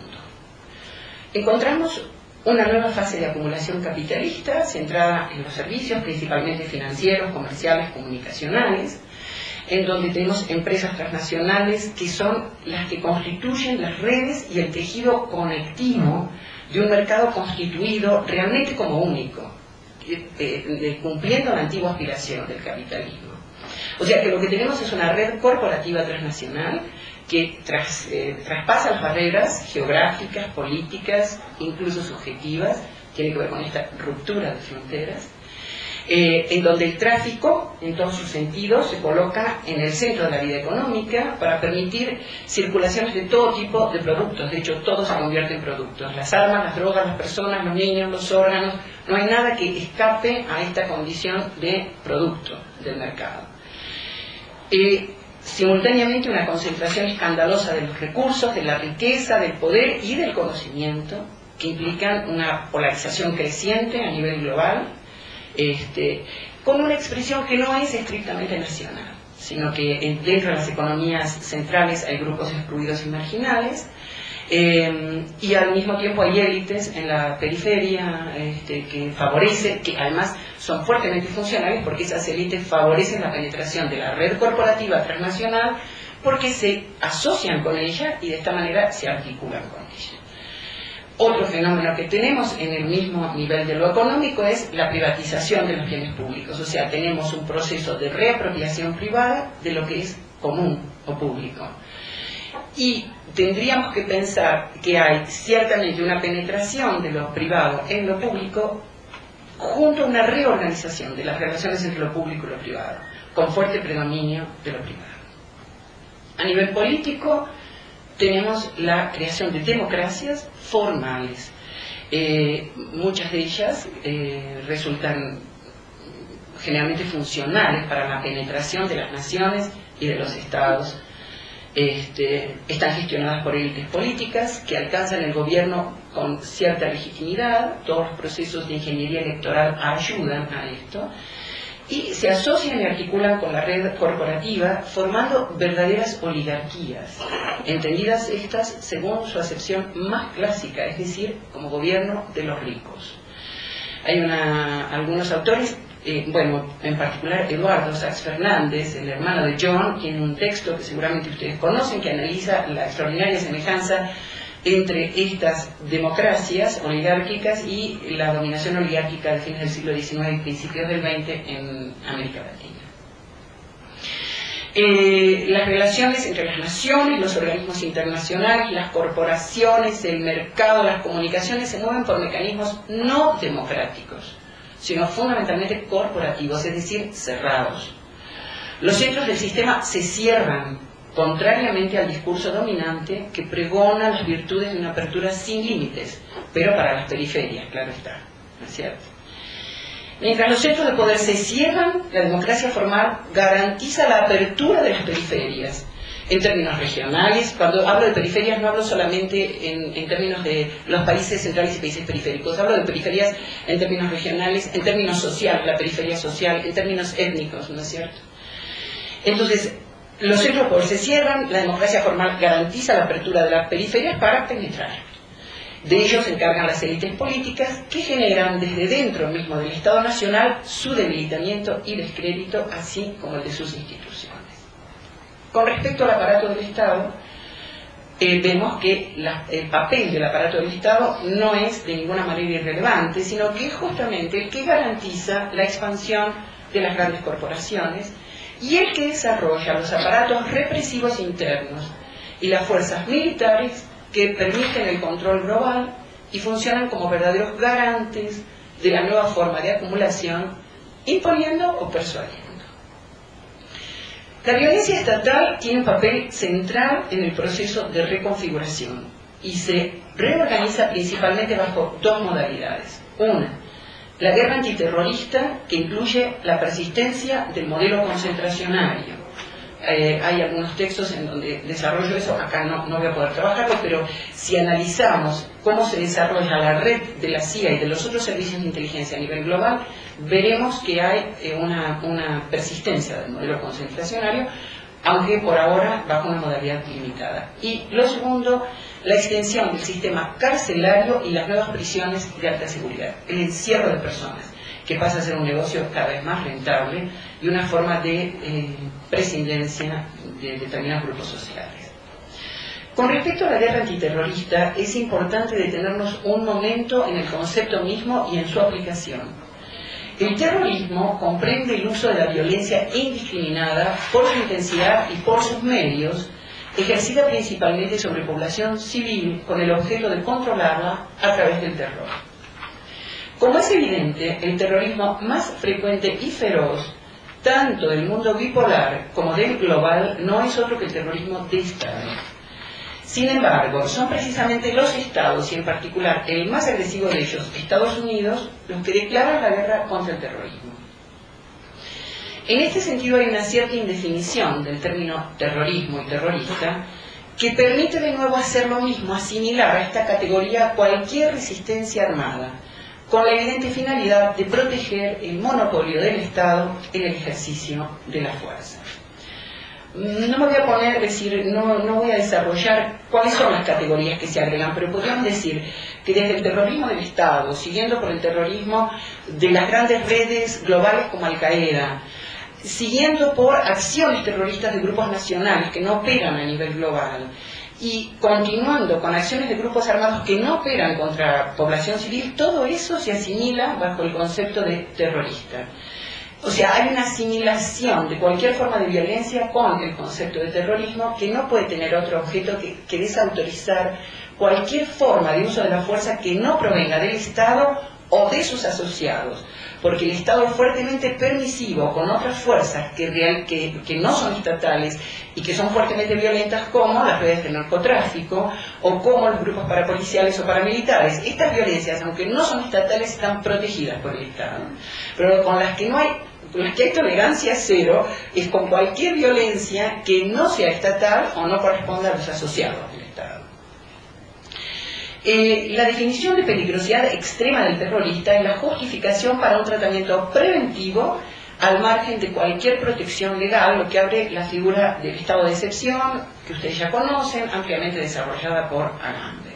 Encontramos una nueva fase de acumulación capitalista centrada en los servicios, principalmente financieros, comerciales, comunicacionales, en donde tenemos empresas transnacionales que son las que constituyen las redes y el tejido conectivo de un mercado constituido realmente como único, eh, eh, cumpliendo la antigua aspiración del capitalismo. O sea que lo que tenemos es una red corporativa transnacional que tras, eh, traspasa las barreras geográficas, políticas, incluso subjetivas, tiene que ver con esta ruptura de fronteras, eh, en donde el tráfico, en todos sus sentidos, se coloca en el centro de la vida económica para permitir circulaciones de todo tipo de productos. De hecho, todo se convierte en productos. Las armas, las drogas, las personas, los niños, los órganos, no hay nada que escape a esta condición de producto del mercado. Eh, simultáneamente una concentración escandalosa de los recursos, de la riqueza, del poder y del conocimiento, que implican una polarización creciente a nivel global, este, con una expresión que no es estrictamente nacional, sino que dentro de las economías centrales hay grupos excluidos y marginales, eh, y al mismo tiempo hay élites en la periferia este, que favorecen, que además son fuertemente funcionales porque esas élites favorecen la penetración de la red corporativa transnacional porque se asocian con ella y de esta manera se articulan con ella. Otro fenómeno que tenemos en el mismo nivel de lo económico es la privatización de los bienes públicos, o sea, tenemos un proceso de reapropiación privada de lo que es común o público. Y tendríamos que pensar que hay ciertamente una penetración de lo privado en lo público junto a una reorganización de las relaciones entre lo público y lo privado, con fuerte predominio de lo privado. A nivel político tenemos la creación de democracias formales. Eh, muchas de ellas eh, resultan generalmente funcionales para la penetración de las naciones y de los estados. Este, están gestionadas por élites políticas que alcanzan el gobierno con cierta legitimidad. Todos los procesos de ingeniería electoral ayudan a esto. y se asocian y articulan con la red corporativa formando verdaderas oligarquías, entendidas estas según su acepción más clásica, es decir, como gobierno de los ricos. Hay una, algunos autores, eh, bueno, en particular Eduardo Sachs Fernández, el hermano de John, tiene un texto que seguramente ustedes conocen, que analiza la extraordinaria semejanza entre estas democracias oligárquicas y la dominación oligárquica de fines del siglo diecinueve y principios del veinte en América Latina. Eh, las relaciones entre las naciones, los organismos internacionales, las corporaciones, el mercado, las comunicaciones se mueven por mecanismos no democráticos, sino fundamentalmente corporativos, es decir, cerrados. Los centros del sistema se cierran, contrariamente al discurso dominante que pregona las virtudes de una apertura sin límites, pero para las periferias, claro está, ¿no es cierto? Mientras los centros de poder se cierran, la democracia formal garantiza la apertura de las periferias, en términos regionales. Cuando hablo de periferias no hablo solamente en, en términos de los países centrales y países periféricos, hablo de periferias en términos regionales, en términos sociales, la periferia social, en términos étnicos, ¿no es cierto? Entonces, los centros de poder se cierran, la democracia formal garantiza la apertura de las periferias para penetrar. De ello se encargan las élites políticas que generan desde dentro mismo del Estado Nacional su debilitamiento y descrédito, así como el de sus instituciones. Con respecto al aparato del Estado, eh, vemos que la, el papel del aparato del Estado no es de ninguna manera irrelevante, sino que es justamente el que garantiza la expansión de las grandes corporaciones y el que desarrolla los aparatos represivos internos y las fuerzas militares que permiten el control global y funcionan como verdaderos garantes de la nueva forma de acumulación, imponiendo o persuadiendo. La violencia estatal tiene un papel central en el proceso de reconfiguración y se reorganiza principalmente bajo dos modalidades. Una, la guerra antiterrorista, que incluye la persistencia del modelo concentracionario. Eh, hay algunos textos en donde desarrollo eso, acá no, no voy a poder trabajarlo, pero si analizamos cómo se desarrolla la red de la C I A y de los otros servicios de inteligencia a nivel global, veremos que hay eh, una, una persistencia del modelo concentracionario, aunque por ahora bajo una modalidad limitada. Y lo segundo, la extensión del sistema carcelario y las nuevas prisiones de alta seguridad, el encierro de personas, que pasa a ser un negocio cada vez más rentable y una forma de eh, prescindencia de determinados grupos sociales. Con respecto a la guerra antiterrorista, es importante detenernos un momento en el concepto mismo y en su aplicación. El terrorismo comprende el uso de la violencia indiscriminada por su intensidad y por sus medios, ejercida principalmente sobre población civil con el objeto de controlarla a través del terror. Como es evidente, el terrorismo más frecuente y feroz, tanto del mundo bipolar como del global, no es otro que el terrorismo de Estado. Sin embargo, son precisamente los Estados, y en particular el más agresivo de ellos, Estados Unidos, los que declaran la guerra contra el terrorismo. En este sentido hay una cierta indefinición del término terrorismo y terrorista que permite de nuevo hacer lo mismo, asimilar a esta categoría cualquier resistencia armada, con la evidente finalidad de proteger el monopolio del Estado en el ejercicio de la fuerza. No me voy a poner, es decir, no, no voy a desarrollar cuáles son las categorías que se agregan, pero podríamos decir que desde el terrorismo del Estado, siguiendo por el terrorismo de las grandes redes globales como Al-Qaeda, siguiendo por acciones terroristas de grupos nacionales que no operan a nivel global, y continuando con acciones de grupos armados que no operan contra población civil, todo eso se asimila bajo el concepto de terrorista. O sea, hay una asimilación de cualquier forma de violencia con el concepto de terrorismo que no puede tener otro objeto que, que desautorizar cualquier forma de uso de la fuerza que no provenga del Estado o de sus asociados, porque el Estado es fuertemente permisivo con otras fuerzas que, real, que, que no son estatales y que son fuertemente violentas, como las redes de narcotráfico o como los grupos parapoliciales o paramilitares. Estas violencias, aunque no son estatales, están protegidas por el Estado, pero con las que no hay, con las que hay tolerancia cero es con cualquier violencia que no sea estatal o no corresponda a los asociados del Estado. Eh, la definición de peligrosidad extrema del terrorista es la justificación para un tratamiento preventivo al margen de cualquier protección legal, lo que abre la figura del estado de excepción, que ustedes ya conocen, ampliamente desarrollada por Agamben.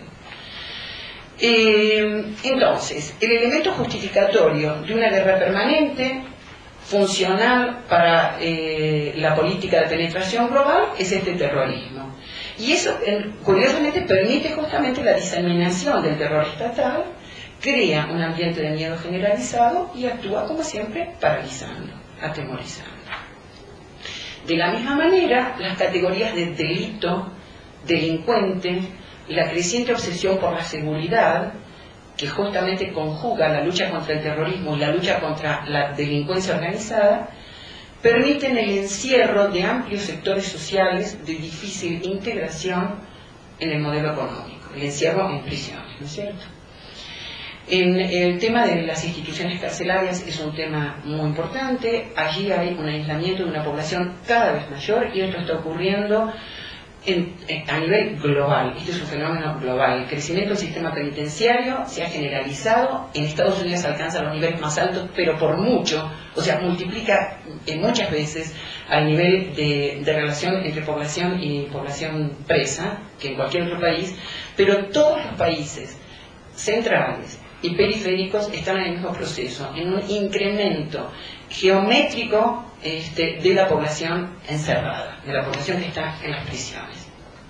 Eh, entonces, el elemento justificatorio de una guerra permanente, funcional para eh, la política de penetración global, es este terrorismo. Y eso, curiosamente, permite justamente la diseminación del terror estatal, crea un ambiente de miedo generalizado y actúa, como siempre, paralizando, atemorizando. De la misma manera, las categorías de delito, delincuente, la creciente obsesión por la seguridad, que justamente conjuga la lucha contra el terrorismo y la lucha contra la delincuencia organizada, permiten el encierro de amplios sectores sociales de difícil integración en el modelo económico, el encierro en prisiones, ¿no es cierto? En el tema de las instituciones carcelarias es un tema muy importante. Allí hay un aislamiento de una población cada vez mayor y esto está ocurriendo en, en, a nivel global. Este es un fenómeno global. El crecimiento del sistema penitenciario se ha generalizado. En Estados Unidos alcanza los niveles más altos, pero por mucho, o sea, multiplica eh, muchas veces al nivel de, de relación entre población y población presa, que en cualquier otro país, pero todos los países centrales y periféricos están en el mismo proceso, en un incremento geométrico este, de la población encerrada, de la población que está en las prisiones.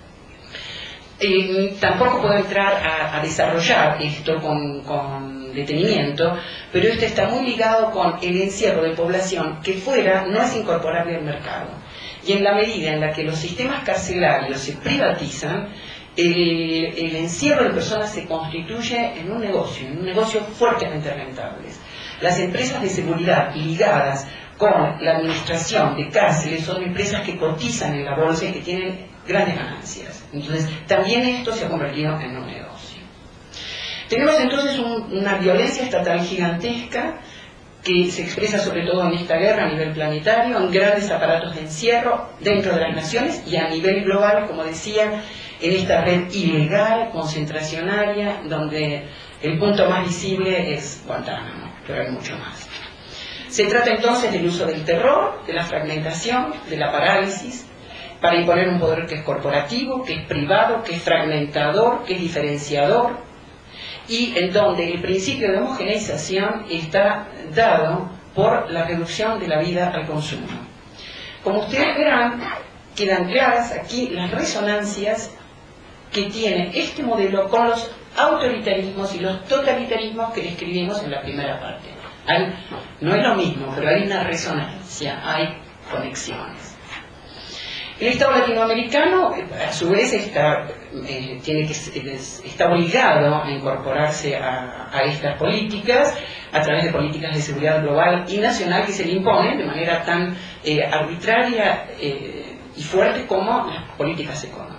Eh, tampoco puedo entrar a, a desarrollar esto con, con detenimiento, pero esto está muy ligado con el encierro de población que fuera no es incorporable al mercado. Y en la medida en la que los sistemas carcelarios se privatizan, El, el encierro de personas se constituye en un negocio, en un negocio fuertemente rentable. Las empresas de seguridad ligadas con la administración de cárceles son empresas que cotizan en la bolsa y que tienen grandes ganancias. Entonces, también esto se ha convertido en un negocio. Tenemos entonces un, una violencia estatal gigantesca que se expresa sobre todo en esta guerra a nivel planetario, en grandes aparatos de encierro dentro de las naciones y a nivel global, como decía, en esta red ilegal, concentracionaria, donde el punto más visible es Guantánamo, pero hay mucho más. Se trata entonces del uso del terror, de la fragmentación, de la parálisis, para imponer un poder que es corporativo, que es privado, que es fragmentador, que es diferenciador, y en donde el principio de homogeneización está dado por la reducción de la vida al consumo. Como ustedes verán, quedan claras aquí las resonancias que tiene este modelo con los autoritarismos y los totalitarismos que describimos en la primera parte. Hay, no es lo mismo, pero hay una resonancia, hay conexiones. El Estado latinoamericano, a su vez, está, eh, tiene que, está obligado a incorporarse a, a estas políticas a través de políticas de seguridad global y nacional que se le imponen de manera tan eh, arbitraria eh, y fuerte como las políticas económicas.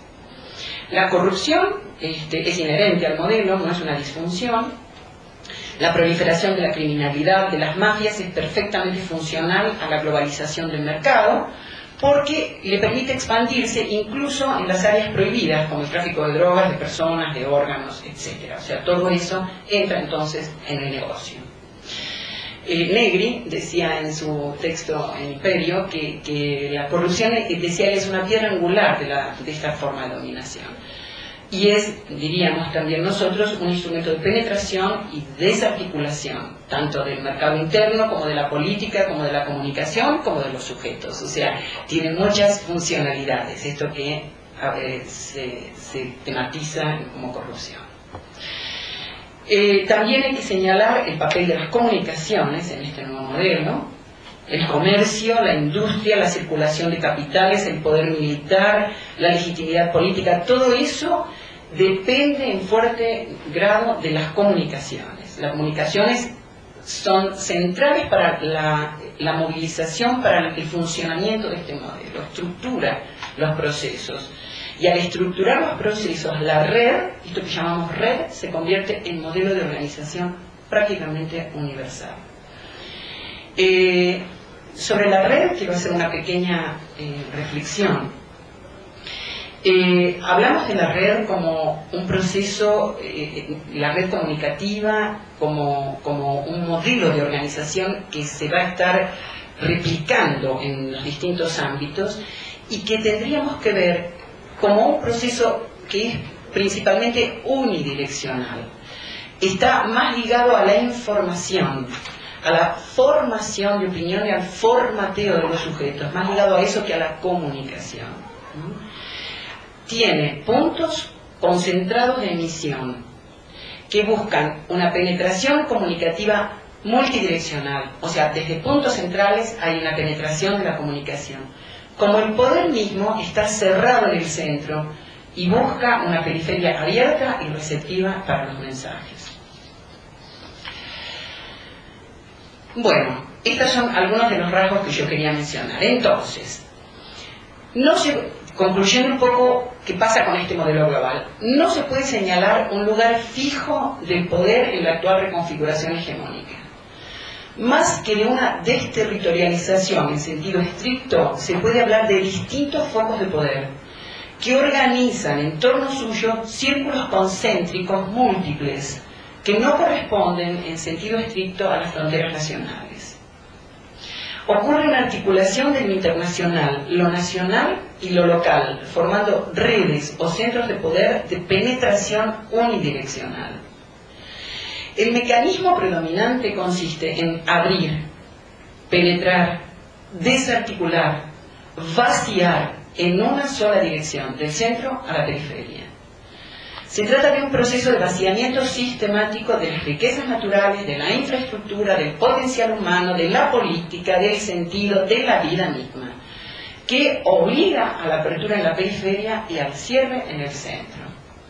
La corrupción este, es inherente al modelo, no es una disfunción. La proliferación de la criminalidad, de las mafias, es perfectamente funcional a la globalización del mercado, porque le permite expandirse incluso en las áreas prohibidas, como el tráfico de drogas, de personas, de órganos, etcétera. O sea, todo eso entra entonces en el negocio. Eh, Negri decía en su texto en Imperio que, que la corrupción, decía él, es una piedra angular de, la, de esta forma de dominación. Y es, diríamos también nosotros, un instrumento de penetración y desarticulación, tanto del mercado interno, como de la política, como de la comunicación, como de los sujetos. O sea, tiene muchas funcionalidades, esto que a ver, se, se tematiza como corrupción. Eh, también hay que señalar el papel de las comunicaciones en este nuevo modelo, el comercio, la industria, la circulación de capitales, el poder militar, la legitimidad política, todo eso depende en fuerte grado de las comunicaciones. Las comunicaciones son centrales para la, la movilización, para el funcionamiento de este modelo, estructura los procesos. Y al estructurar los procesos, la red, esto que llamamos red, se convierte en modelo de organización prácticamente universal. Eh, sobre la red quiero hacer una pequeña eh, reflexión. Eh, hablamos de la red como un proceso, eh, la red comunicativa como, como un modelo de organización que se va a estar replicando en los distintos ámbitos y que tendríamos que ver como un proceso que es principalmente unidireccional. Está más ligado a la información, a la formación de opinión y al formateo de los sujetos, más ligado a eso que a la comunicación. ¿no? Tiene puntos concentrados de emisión que buscan una penetración comunicativa multidireccional, o sea, desde puntos centrales hay una penetración de la comunicación. Como el poder mismo está cerrado en el centro y busca una periferia abierta y receptiva para los mensajes. Bueno, estos son algunos de los rasgos que yo quería mencionar. Entonces, no se, concluyendo un poco qué pasa con este modelo global, no se puede señalar un lugar fijo del poder en la actual reconfiguración hegemónica. Más que de una desterritorialización en sentido estricto, se puede hablar de distintos focos de poder que organizan en torno suyo círculos concéntricos múltiples que no corresponden en sentido estricto a las fronteras nacionales. Ocurre una articulación de lo internacional, lo nacional y lo local, formando redes o centros de poder de penetración unidireccional. El mecanismo predominante consiste en abrir, penetrar, desarticular, vaciar en una sola dirección, del centro a la periferia. Se trata de un proceso de vaciamiento sistemático de las riquezas naturales, de la infraestructura, del potencial humano, de la política, del sentido, de la vida misma, que obliga a la apertura en la periferia y al cierre en el centro.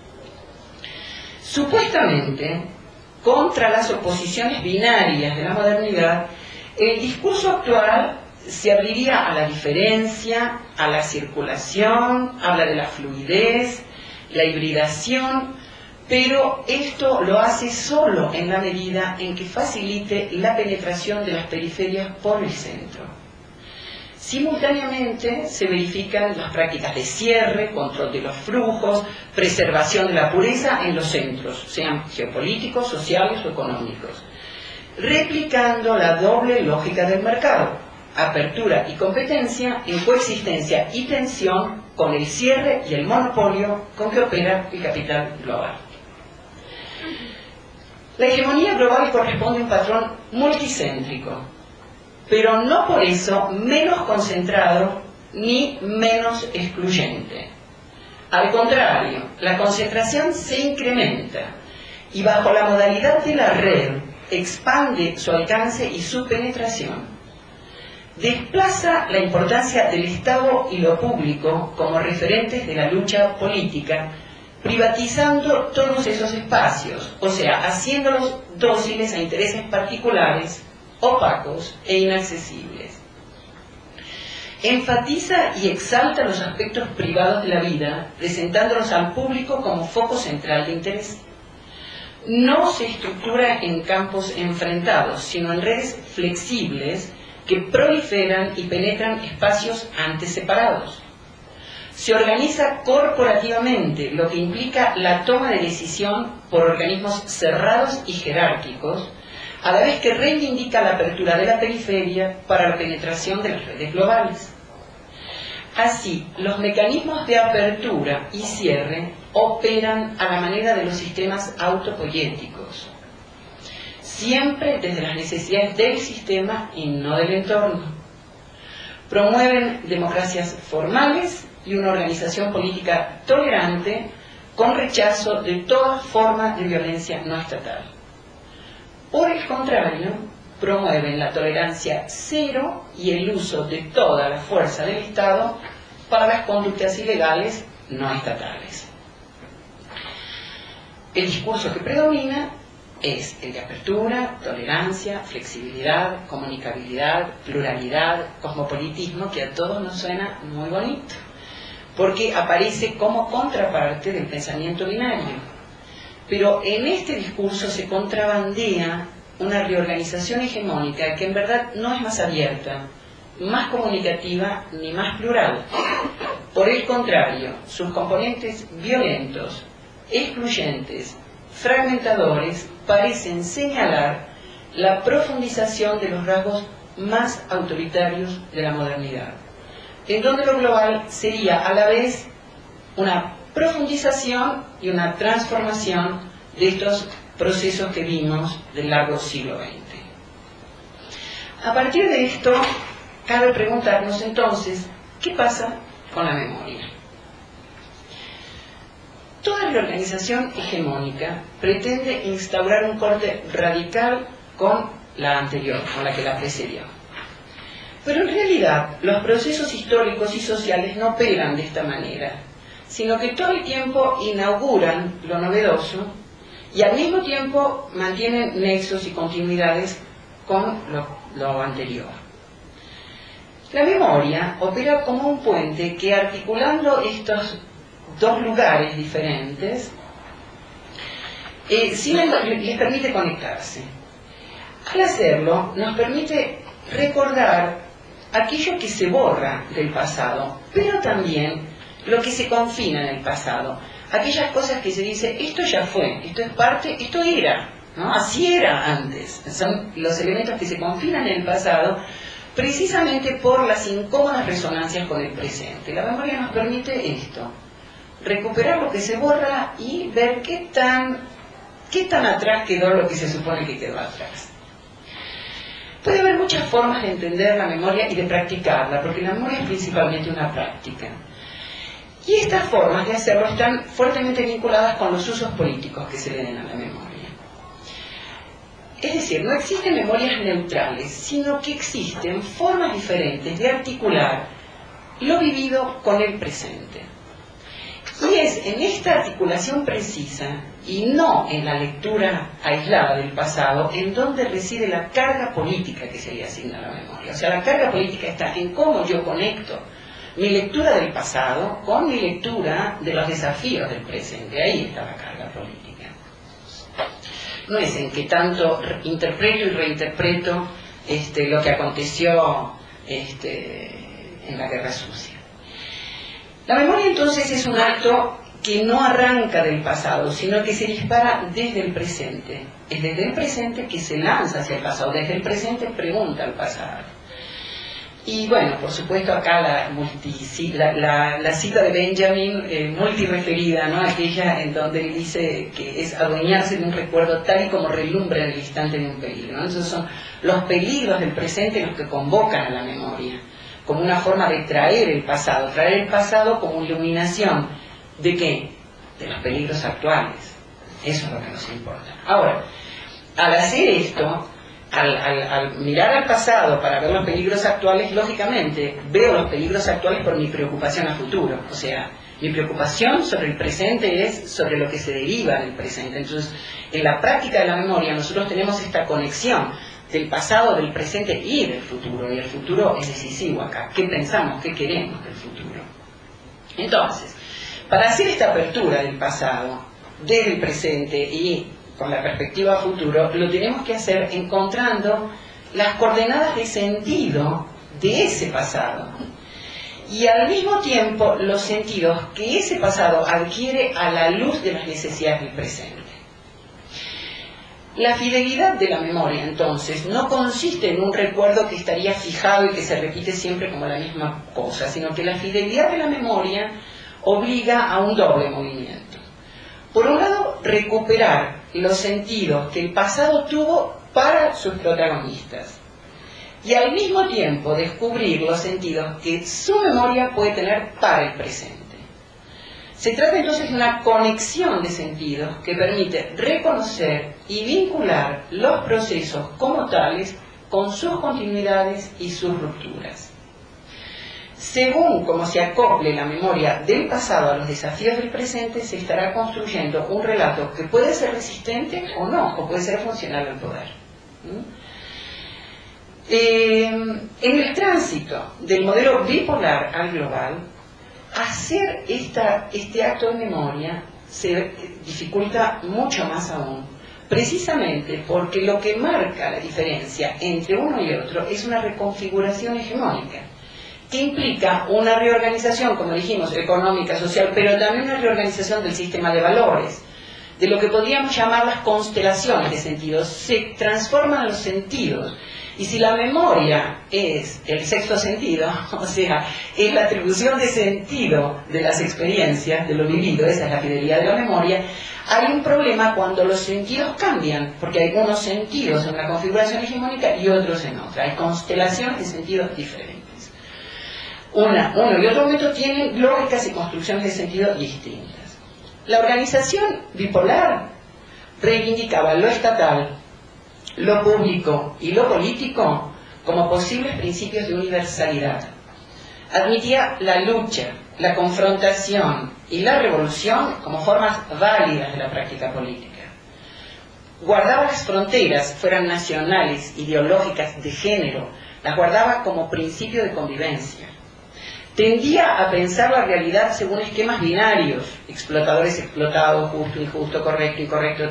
Supuestamente, contra las oposiciones binarias de la modernidad, el discurso actual se abriría a la diferencia, a la circulación, habla de la fluidez, la hibridación, pero esto lo hace solo en la medida en que facilite la penetración de las periferias por el centro. Simultáneamente se verifican las prácticas de cierre, control de los flujos, preservación de la pureza en los centros, sean geopolíticos, sociales o económicos, replicando la doble lógica del mercado, apertura y competencia en coexistencia y tensión con el cierre y el monopolio con que opera el capital global. La hegemonía global corresponde a un patrón multicéntrico, pero no por eso menos concentrado ni menos excluyente. Al contrario, la concentración se incrementa y bajo la modalidad de la red expande su alcance y su penetración. Desplaza la importancia del Estado y lo público como referentes de la lucha política, privatizando todos esos espacios, o sea, haciéndolos dóciles a intereses particulares, opacos e inaccesibles. Enfatiza y exalta los aspectos privados de la vida, presentándolos al público como foco central de interés. No se estructura en campos enfrentados, sino en redes flexibles que proliferan y penetran espacios antes separados. Se organiza corporativamente, lo que implica la toma de decisión por organismos cerrados y jerárquicos, a la vez que reivindica la apertura de la periferia para la penetración de las redes globales. Así, los mecanismos de apertura y cierre operan a la manera de los sistemas autopoyéticos, siempre desde las necesidades del sistema y no del entorno. Promueven democracias formales y una organización política tolerante con rechazo de toda forma de violencia no estatal. Por el contrario, promueven la tolerancia cero y el uso de toda la fuerza del Estado para las conductas ilegales no estatales. El discurso que predomina es el de apertura, tolerancia, flexibilidad, comunicabilidad, pluralidad, cosmopolitismo, que a todos nos suena muy bonito, porque aparece como contraparte del pensamiento binario. Pero en este discurso se contrabandea una reorganización hegemónica que en verdad no es más abierta, más comunicativa ni más plural. Por el contrario, sus componentes violentos, excluyentes, fragmentadores, parecen señalar la profundización de los rasgos más autoritarios de la modernidad, en donde lo global sería a la vez una profundización y una transformación de estos procesos que vimos del largo siglo veinte. A partir de esto, cabe preguntarnos entonces, ¿qué pasa con la memoria? Toda reorganización hegemónica pretende instaurar un corte radical con la anterior, con la que la precedió. Pero en realidad, los procesos históricos y sociales no operan de esta manera, sino que todo el tiempo inauguran lo novedoso y al mismo tiempo mantienen nexos y continuidades con lo, lo anterior. La memoria opera como un puente que, articulando estos dos lugares diferentes, eh, sí les, les permite conectarse. Al hacerlo, nos permite recordar aquello que se borra del pasado, pero también lo que se confina en el pasado. Aquellas cosas que se dice, esto ya fue, esto es parte, esto era, ¿no? Así era antes. Son los elementos que se confinan en el pasado, precisamente por las incómodas resonancias con el presente. La memoria nos permite esto, recuperar lo que se borra y ver qué tan, qué tan atrás quedó lo que se supone que quedó atrás. Puede haber muchas formas de entender la memoria y de practicarla, porque la memoria es principalmente una práctica. Y estas formas de hacerlo están fuertemente vinculadas con los usos políticos que se le den a la memoria. Es decir, no existen memorias neutrales, sino que existen formas diferentes de articular lo vivido con el presente. Y es en esta articulación precisa, y no en la lectura aislada del pasado, en donde reside la carga política que se le asigna a la memoria. O sea, la carga política está en cómo yo conecto mi lectura del pasado con mi lectura de los desafíos del presente. Ahí está la carga política. No es en que tanto interpreto y reinterpreto este, lo que aconteció este, en la Guerra Sucia. La memoria entonces es un acto que no arranca del pasado, sino que se dispara desde el presente. Es desde el presente que se lanza hacia el pasado, desde el presente pregunta al pasado. Y bueno, por supuesto acá la, multi, la, la, la cita de Benjamin, eh, multireferida, ¿no? Aquella en donde él dice que es adueñarse de un recuerdo tal y como relumbra en el instante de un peligro, ¿no? Entonces son los peligros del presente los que convocan a la memoria, como una forma de traer el pasado, traer el pasado como iluminación. ¿De qué? De los peligros actuales. Eso es lo que nos importa. Ahora, al hacer esto, al, al, al mirar al pasado para ver los peligros actuales, lógicamente veo los peligros actuales por mi preocupación a futuro. O sea, mi preocupación sobre el presente es sobre lo que se deriva del presente. Entonces, en la práctica de la memoria nosotros tenemos esta conexión del pasado, del presente y del futuro. Y el futuro es decisivo acá. ¿Qué pensamos? ¿Qué queremos del futuro? Entonces, para hacer esta apertura del pasado, desde el presente y con la perspectiva a futuro, lo tenemos que hacer encontrando las coordenadas de sentido de ese pasado. Y al mismo tiempo los sentidos que ese pasado adquiere a la luz de las necesidades del presente. La fidelidad de la memoria, entonces, no consiste en un recuerdo que estaría fijado y que se repite siempre como la misma cosa, sino que la fidelidad de la memoria obliga a un doble movimiento. Por un lado, recuperar los sentidos que el pasado tuvo para sus protagonistas. Y al mismo tiempo descubrir los sentidos que su memoria puede tener para el presente. Se trata entonces de una conexión de sentidos que permite reconocer y vincular los procesos como tales con sus continuidades y sus rupturas. Según cómo se acople la memoria del pasado a los desafíos del presente, se estará construyendo un relato que puede ser resistente o no, o puede ser funcional al poder. ¿Mm? Eh, en el tránsito del modelo bipolar al global, hacer esta, este acto de memoria se dificulta mucho más aún, precisamente porque lo que marca la diferencia entre uno y otro es una reconfiguración hegemónica, que implica una reorganización, como dijimos, económica, social, pero también una reorganización del sistema de valores, de lo que podríamos llamar las constelaciones de sentidos. Se transforman los sentidos, y si la memoria es el sexto sentido, o sea, es la atribución de sentido de las experiencias, de lo vivido, esa es la fidelidad de la memoria, hay un problema cuando los sentidos cambian, porque hay unos sentidos en una configuración hegemónica y otros en otra. Hay constelaciones de sentidos diferentes. Una, uno y otro momento tienen lógicas y construcciones de sentido distintas. La organización bipolar reivindicaba lo estatal, lo público y lo político como posibles principios de universalidad. Admitía la lucha, la confrontación y la revolución como formas válidas de la práctica política. Guardaba las fronteras, fueran nacionales, ideológicas, de género, las guardaba como principio de convivencia. Tendía a pensar la realidad según esquemas binarios, explotadores, explotados, justo, injusto, correcto, incorrecto,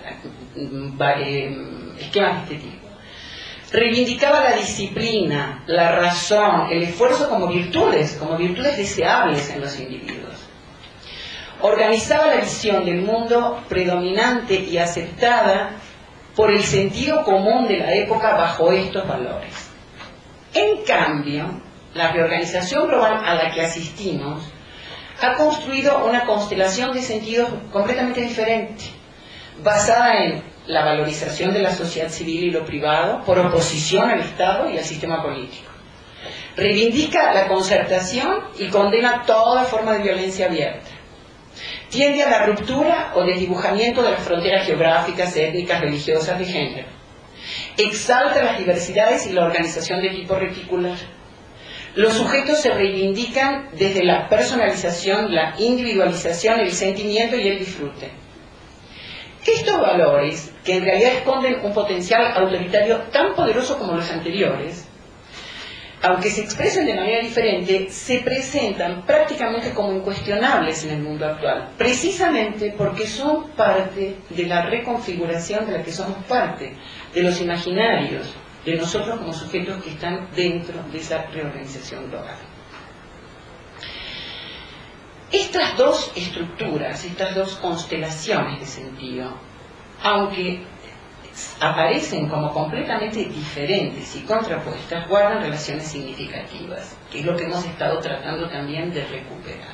esquemas de este tipo. Reivindicaba la disciplina, la razón, el esfuerzo como virtudes, como virtudes deseables en los individuos. Organizaba la visión del mundo predominante y aceptada por el sentido común de la época bajo estos valores. En cambio, la reorganización global a la que asistimos ha construido una constelación de sentidos completamente diferente, basada en la valorización de la sociedad civil y lo privado por oposición al Estado y al sistema político. Reivindica la concertación y condena toda forma de violencia abierta. Tiende a la ruptura o desdibujamiento de las fronteras geográficas, étnicas, religiosas, de género. Exalta las diversidades y la organización de tipo reticular. Los sujetos se reivindican desde la personalización, la individualización, el sentimiento y el disfrute. Estos valores, que en realidad esconden un potencial autoritario tan poderoso como los anteriores, aunque se expresen de manera diferente, se presentan prácticamente como incuestionables en el mundo actual, precisamente porque son parte de la reconfiguración de la que somos parte, de los imaginarios, de nosotros como sujetos que están dentro de esa reorganización global. Estas dos estructuras, estas dos constelaciones de sentido, aunque aparecen como completamente diferentes y contrapuestas, guardan relaciones significativas, que es lo que hemos estado tratando también de recuperar.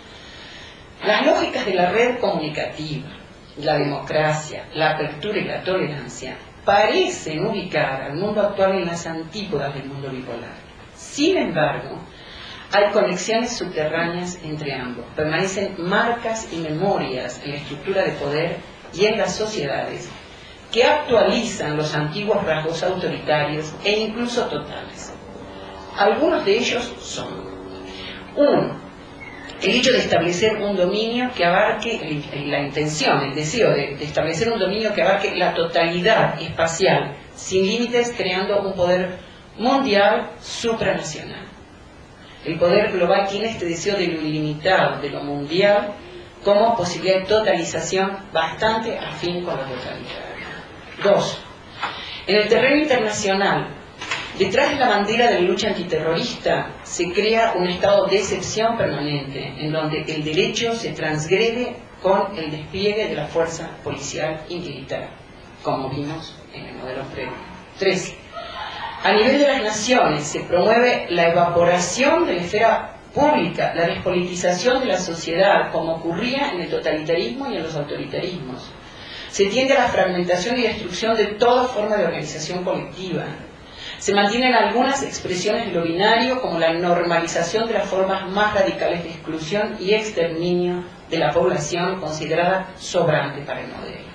Las lógicas de la red comunicativa, la democracia, la apertura y la tolerancia parecen ubicar al mundo actual en las antípodas del mundo bipolar. Sin embargo, hay conexiones subterráneas entre ambos. Permanecen marcas y memorias en la estructura de poder y en las sociedades que actualizan los antiguos rasgos autoritarios e incluso totales. Algunos de ellos son: uno, el hecho de establecer un dominio que abarque, la intención, el deseo de, de establecer un dominio que abarque la totalidad espacial, sin límites, creando un poder mundial supranacional. El poder global tiene este deseo de lo ilimitado, de lo mundial, como posibilidad de totalización bastante afín con lo totalitario. Dos, en el terreno internacional, detrás de la bandera de la lucha antiterrorista se crea un estado de excepción permanente, en donde el derecho se transgrede con el despliegue de la fuerza policial y militar, como vimos en el modelo previo. Tres, a nivel de las naciones se promueve la evaporación de la esfera pública, la despolitización de la sociedad, como ocurría en el totalitarismo y en los autoritarismos. Se tiende a la fragmentación y destrucción de toda forma de organización colectiva. Se mantienen algunas expresiones de lo binario, como la normalización de las formas más radicales de exclusión y exterminio de la población considerada sobrante para el modelo.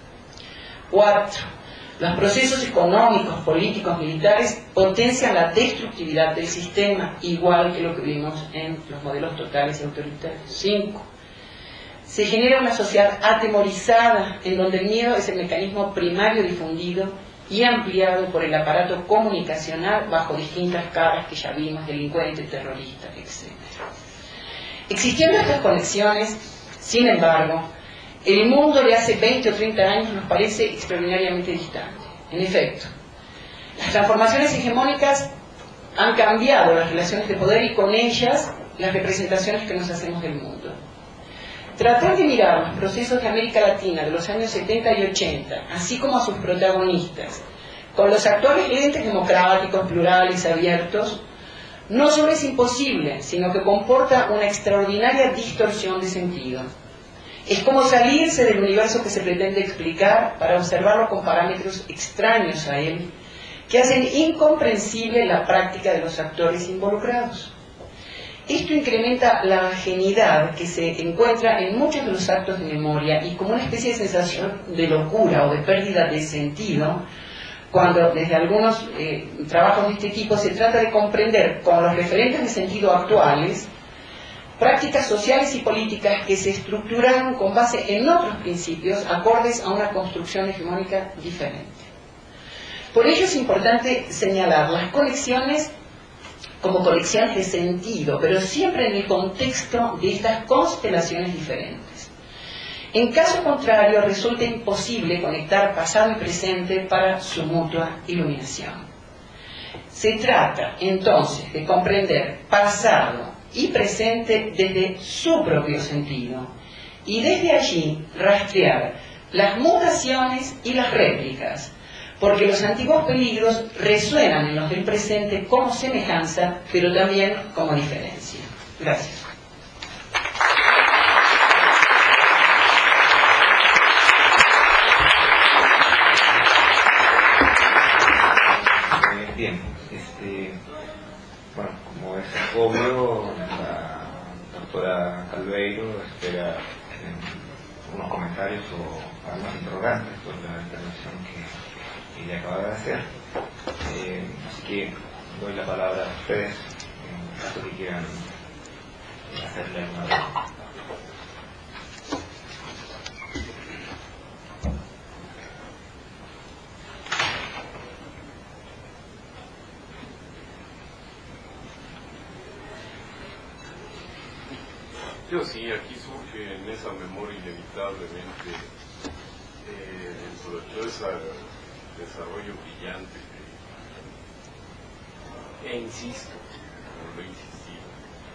Cuatro, los procesos económicos, políticos, militares potencian la destructividad del sistema, igual que lo que vimos en los modelos totales y autoritarios. Cinco, se genera una sociedad atemorizada, en donde el miedo es el mecanismo primario difundido y ampliado por el aparato comunicacional bajo distintas caras que ya vimos, delincuentes, terroristas, etcétera. Existiendo estas conexiones, sin embargo, el mundo de hace veinte o treinta años nos parece extraordinariamente distante. En efecto, las transformaciones hegemónicas han cambiado las relaciones de poder y con ellas las representaciones que nos hacemos del mundo. Tratar de mirar los procesos de América Latina de los años setenta y ochenta, así como a sus protagonistas, con los actuales lentes democráticos, plurales, abiertos, no solo es imposible, sino que comporta una extraordinaria distorsión de sentido. Es como salirse del universo que se pretende explicar para observarlo con parámetros extraños a él, que hacen incomprensible la práctica de los actores involucrados. Esto incrementa la ajenidad que se encuentra en muchos de los actos de memoria y como una especie de sensación de locura o de pérdida de sentido, cuando desde algunos eh, trabajos de este tipo se trata de comprender con los referentes de sentido actuales prácticas sociales y políticas que se estructuraron con base en otros principios acordes a una construcción hegemónica diferente. Por ello es importante señalar las conexiones como conexiones de sentido, pero siempre en el contexto de estas constelaciones diferentes. En caso contrario, resulta imposible conectar pasado y presente para su mutua iluminación. Se trata, entonces, de comprender pasado y presente desde su propio sentido, y desde allí rastrear las mutaciones y las réplicas, porque los antiguos peligros resuenan en los del presente como semejanza, pero también como diferencia. Gracias. Bien, este, bueno, como es obvio, la doctora Calveiro espera eh, unos comentarios o algunos interrogantes por la intervención que ella acaba de hacer. Eh, así que doy la palabra a ustedes en caso que quieran hacerle alguna pregunta. Yo sí, aquí surge en esa memoria inevitablemente, eh, dentro de todo ese desarrollo brillante que, e insisto, como lo he insistido,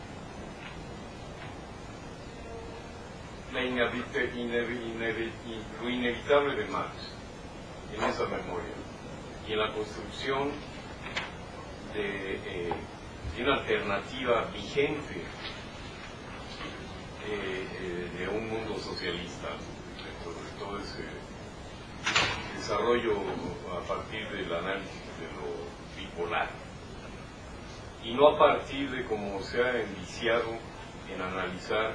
la inevit inevi inevi lo inevitable de Marx en esa memoria y en la construcción de, eh, de una alternativa vigente Eh, eh, de un mundo socialista, dentro de todo ese desarrollo a partir del análisis de lo bipolar, y no a partir de como se ha enviciado en analizar,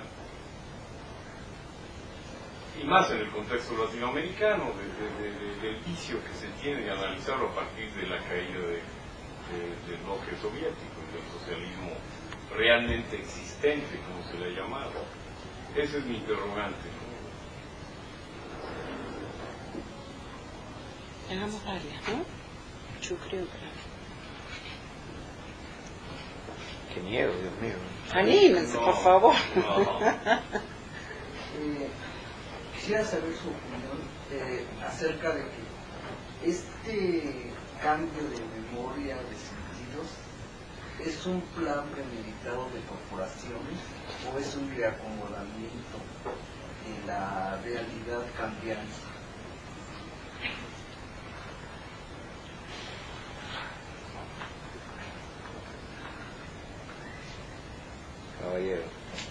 y más en el contexto latinoamericano, de, de, de, de, del vicio que se tiene de analizarlo a partir de la caída de, de, del bloque soviético y del socialismo realmente existente, como se le ha llamado. Ese es mi interrogante. Hagamos varias, ¿no? Yo creo que... Qué miedo, Dios mío. Anímense, no, por favor. No. eh, quisiera saber su opinión eh, acerca de que este cambio de memoria, de sentidos, ¿es un plan premeditado de corporaciones o es un reacomodamiento de la realidad cambiante? Caballero.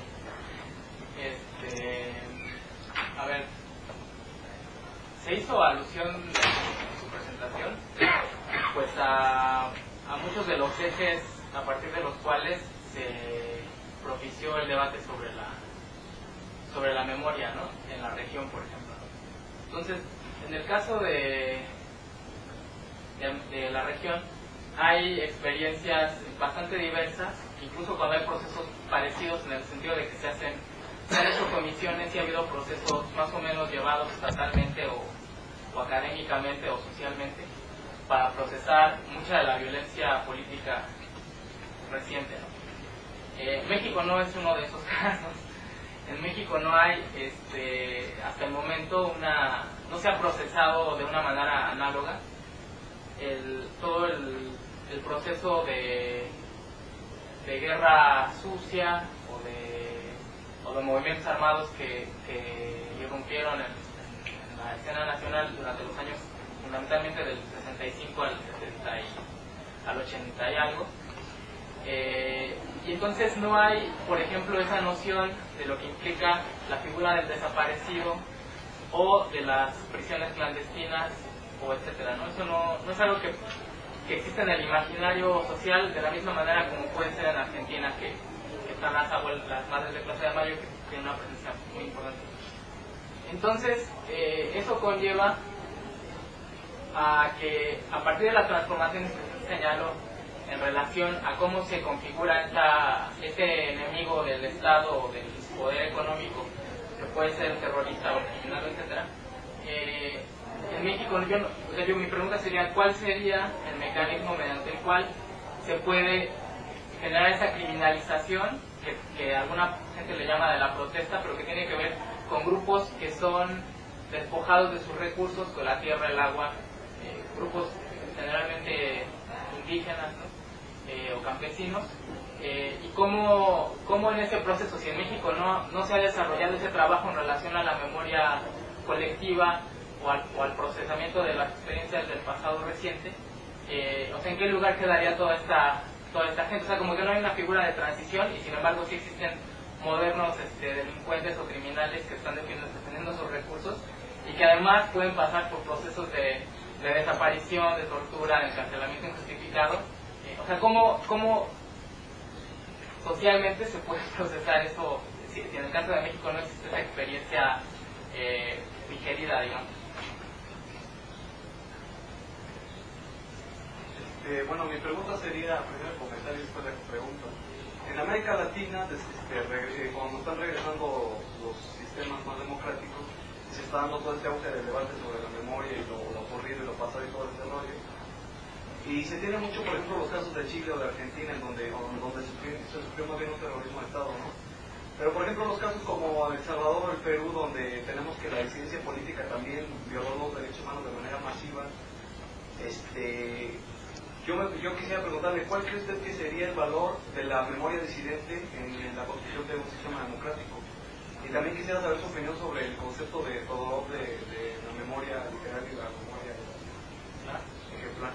Este, a ver, se hizo alusión en su presentación pues a, a muchos de los ejes a partir de los cuales se propició el debate sobre la sobre la memoria, ¿no? En la región, por ejemplo. Entonces, en el caso de, de, de la región, hay experiencias bastante diversas, incluso cuando hay procesos parecidos en el sentido de que se hacen, se han hecho comisiones y ha habido procesos más o menos llevados estatalmente o, o académicamente o socialmente para procesar mucha de la violencia política reciente, ¿no? Eh, México no es uno de esos casos. en México no hay, este, hasta el momento, una, no se ha procesado de una manera análoga el, todo el, el proceso de, de guerra sucia o de, o de movimientos armados que, que irrumpieron en, en la escena nacional durante los años, fundamentalmente del sesenta y cinco al setenta y, al ochenta y algo. Eh, y entonces no hay, por ejemplo, esa noción de lo que implica la figura del desaparecido o de las prisiones clandestinas o etcétera, ¿no? Eso no, no es algo que, que existe en el imaginario social de la misma manera como puede ser en Argentina, que, que están las, abuelas, las madres de Plaza de Mayo, que tienen una presencia muy importante. Entonces, eh, eso conlleva a que a partir de las transformaciones que se señaló en relación a cómo se configura esta, este enemigo del Estado o del poder económico, que puede ser terrorista o criminal, etcétera. Eh, en México, yo, o sea, yo, mi pregunta sería, ¿cuál sería el mecanismo mediante el cual se puede generar esa criminalización que, que alguna gente le llama de la protesta, pero que tiene que ver con grupos que son despojados de sus recursos, con la tierra, el agua, eh, grupos generalmente indígenas, ¿no? Eh, o campesinos, eh, y cómo, cómo en ese proceso, si en México no, no se ha desarrollado ese trabajo en relación a la memoria colectiva o al, o al procesamiento de las experiencias del pasado reciente, eh, o sea, ¿en qué lugar quedaría toda esta, toda esta gente? O sea, como que no hay una figura de transición y sin embargo sí existen modernos este, delincuentes o criminales que están defendiendo, defendiendo sus recursos y que además pueden pasar por procesos de, de desaparición, de tortura, de encarcelamiento injustificado. O sea, ¿cómo, cómo socialmente se puede procesar eso si, si en el caso de México no existe esa experiencia eh, digerida, digamos? Este, bueno, mi pregunta sería, primero el comentario y después la pregunta. En América Latina, este, cuando están regresando los sistemas más democráticos, se está dando todo este auge del debate sobre la memoria y lo, lo ocurrido y lo pasado y todo este rollo. Y se tiene mucho, por ejemplo, los casos de Chile o de Argentina, en donde, donde se, sufrió, se sufrió más bien un terrorismo de Estado, ¿no? Pero, por ejemplo, los casos como El Salvador o el Perú, donde tenemos que la disidencia política también violó los derechos humanos de manera masiva, este, yo, me, yo quisiera preguntarle, ¿cuál cree usted que sería el valor de la memoria disidente en, en la construcción de un sistema democrático? Y también quisiera saber su opinión sobre el concepto de Todorov de, de la memoria literaria y la memoria ejemplar.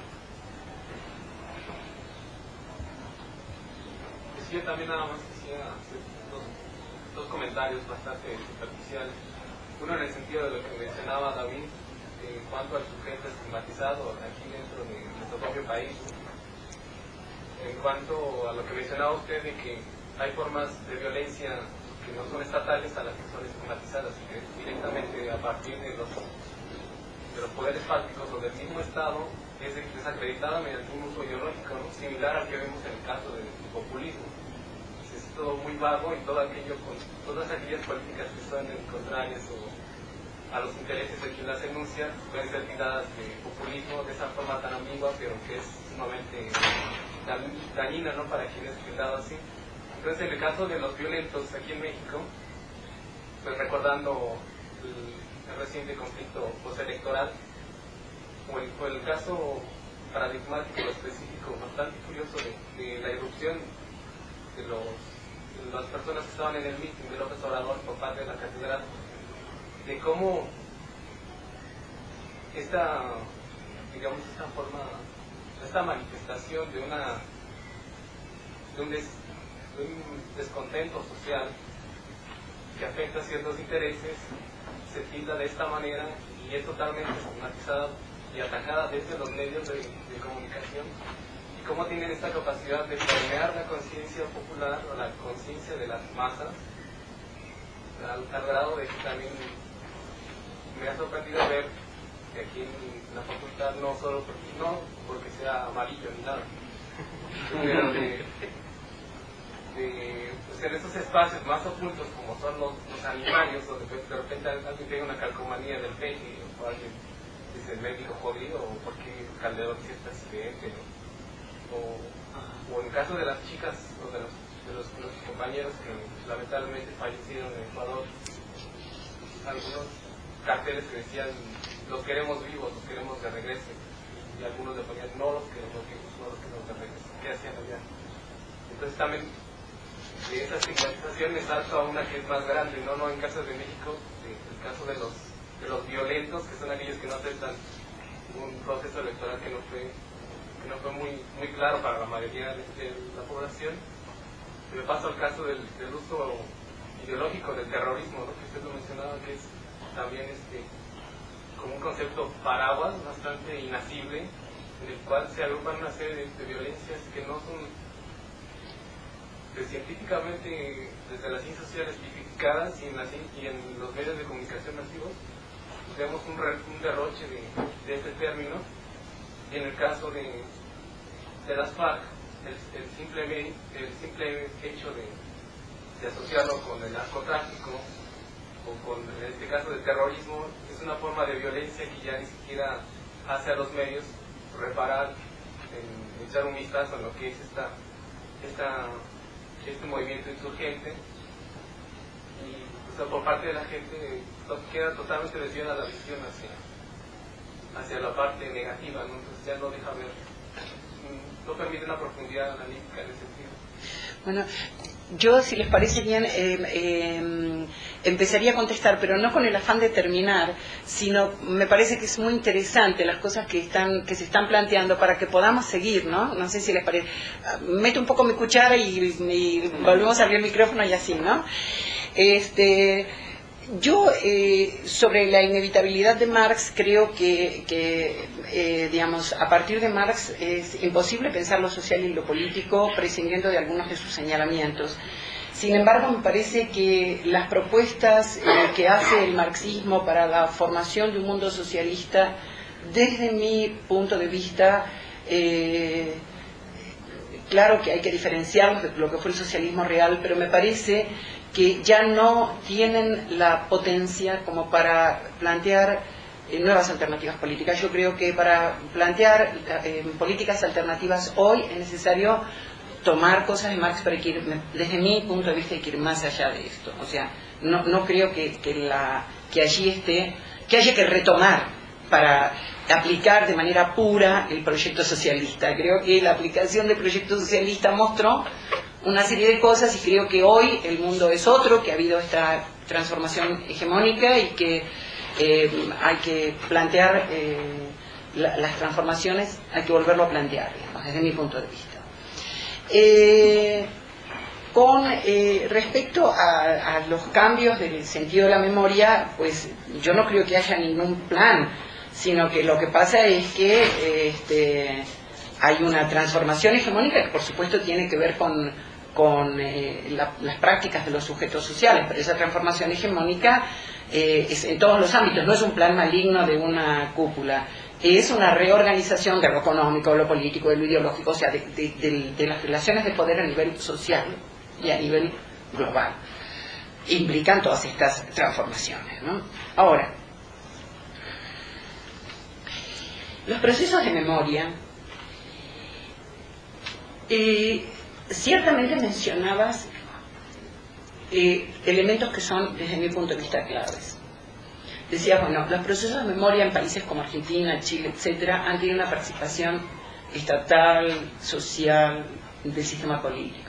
Yo también nada más quisiera hacer dos, dos comentarios bastante superficiales. Uno en el sentido de lo que mencionaba David en cuanto al sujeto estigmatizado aquí dentro de nuestro propio país. En cuanto a lo que mencionaba usted de que hay formas de violencia que no son estatales a las que son estigmatizadas y que directamente a partir de los, de los poderes fácticos o del mismo Estado es desacreditada mediante un uso ideológico, ¿no? Similar al que vemos en el caso del populismo. Es todo muy vago y todo aquello con todas aquellas políticas que son contrarias o a los intereses de quien las enuncia pueden ser tiradas de populismo de esa forma tan ambigua, pero que es sumamente dañina, ¿no?, para quien es tildado así. Entonces, en el caso de los violentos aquí en México, pues recordando el, el reciente conflicto postelectoral, o el, o el caso paradigmático específico, bastante curioso de, de la irrupción de, los, de las personas que estaban en el mitin de López Obrador por parte de la catedral, de cómo esta, digamos, esta forma, esta manifestación de una de un, des, de un descontento social que afecta a ciertos intereses se tilda de esta manera y es totalmente estigmatizada y atacada desde los medios de, de comunicación, y cómo tienen esta capacidad de permear la conciencia popular o la conciencia de las masas al, al grado de que también me ha sorprendido ver que aquí en la facultad, no solo porque, no porque sea amarillo ni nada, pero de, de pues en esos espacios más ocultos como son los, los animarios, donde de repente alguien tiene una calcomanía del peje o alguien dice el médico jodido o porque Calderón sí está accidente, ¿no? o, o en caso de las chicas o de los de los, de los compañeros que lamentablemente fallecieron en Ecuador, algunos carteles que decían los queremos vivos, los queremos de regreso, y algunos le ponían no los queremos vivos, no los queremos de regreso. ¿Qué hacían allá? Entonces también de esa estigmatización me salto a una que es más grande, no, no en caso de México, de, el caso de los, de los violentos, que son aquellos que no aceptan un proceso electoral que no fue, que no fue muy, muy claro para la mayoría de, de la población. Me paso al caso del, del uso ideológico del terrorismo, ¿no? Que usted lo mencionaba, que es también este, como un concepto paraguas bastante inasible, en el cual se agrupan una serie de, de violencias que no son de, científicamente desde las ciencias sociales tipificadas y en, la, y en los medios de comunicación masivos vemos un, re, un derroche de, de este término. Y en el caso de, de las FARC, el, el, simple, el simple hecho de, de asociarlo con el narcotráfico o con, en este caso, de terrorismo, es una forma de violencia que ya ni siquiera hace a los medios reparar, en, echar un vistazo en lo que es esta, esta, este movimiento insurgente. Y o sea, por parte de la gente queda totalmente desviada la visión hacia, hacia la parte negativa, ¿no? Entonces ya no deja ver, no permite una profundidad analítica en ese sentido. Bueno, yo, si les parece bien, eh, eh, empezaría a contestar, pero no con el afán de terminar, sino me parece que es muy interesante las cosas que están que se están planteando para que podamos seguir, ¿no? No sé si les parece. Meto un poco mi cuchara y, y volvemos a abrir el micrófono y así, ¿no? Este... Yo, eh, sobre la inevitabilidad de Marx, creo que, que eh, digamos, a partir de Marx es imposible pensar lo social y lo político prescindiendo de algunos de sus señalamientos. Sin embargo, me parece que las propuestas eh, que hace el marxismo para la formación de un mundo socialista, desde mi punto de vista, eh, claro que hay que diferenciarlos de lo que fue el socialismo real, pero me parece que ya no tienen la potencia como para plantear eh, nuevas alternativas políticas. Yo creo que para plantear eh, políticas alternativas hoy es necesario tomar cosas de Marx, pero hay que ir, desde mi punto de vista hay que ir más allá de esto. O sea, no, no creo que, que, la, que allí esté, que haya que retomar para aplicar de manera pura el proyecto socialista. Creo que la aplicación del proyecto socialista mostró una serie de cosas y creo que hoy el mundo es otro, que ha habido esta transformación hegemónica y que eh, hay que plantear eh, la, las transformaciones, hay que volverlo a plantear, digamos, desde mi punto de vista. Eh, con eh, respecto a, a los cambios del sentido de la memoria, pues yo no creo que haya ningún plan, sino que lo que pasa es que eh, este, hay una transformación hegemónica que por supuesto tiene que ver con, con eh, la, las prácticas de los sujetos sociales, pero esa transformación hegemónica eh, es en todos los ámbitos, no es un plan maligno de una cúpula, es una reorganización de lo económico, de lo político, de lo ideológico, o sea, de, de, de, de las relaciones de poder a nivel social y a nivel global. Implican todas estas transformaciones, ¿no? Ahora, los procesos de memoria, eh, ciertamente mencionabas eh, elementos que son, desde mi punto de vista, claves. Decías, bueno, los procesos de memoria en países como Argentina, Chile, etcétera, han tenido una participación estatal, social, del sistema político.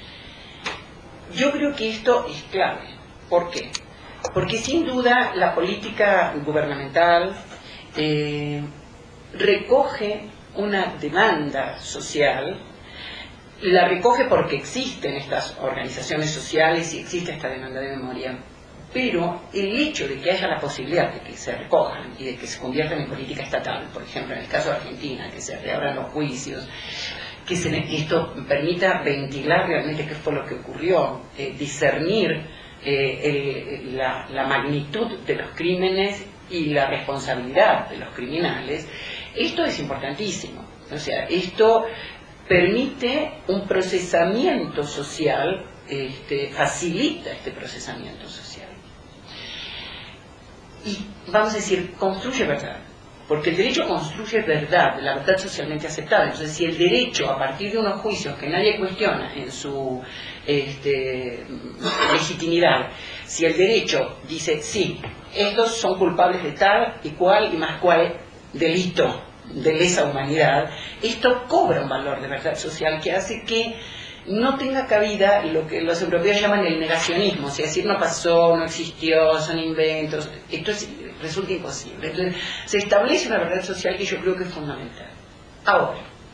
Yo creo que esto es clave. ¿Por qué? Porque sin duda la política gubernamental eh, recoge una demanda social, la recoge porque existen estas organizaciones sociales y existe esta demanda de memoria, pero el hecho de que haya la posibilidad de que se recojan y de que se conviertan en política estatal, por ejemplo en el caso de Argentina, que se reabran los juicios, que se, esto permita ventilar realmente qué fue lo que ocurrió, eh, discernir eh, el, la, la magnitud de los crímenes y la responsabilidad de los criminales, esto es importantísimo. O sea, esto permite un procesamiento social, este, facilita este procesamiento social. Y vamos a decir, construye verdad. porque el derecho construye verdad, la verdad socialmente aceptada. Entonces, si el derecho, a partir de unos juicios que nadie cuestiona en su este, legitimidad, si el derecho dice, sí, estos son culpables de tal y cual y más cual delito de lesa humanidad, esto cobra un valor de verdad social que hace que no tenga cabida lo que los europeos llaman el negacionismo, o sea, decir no pasó, no existió, son inventos, esto es, resulta imposible. Entonces, se establece una verdad social que yo creo que es fundamental. Ahora,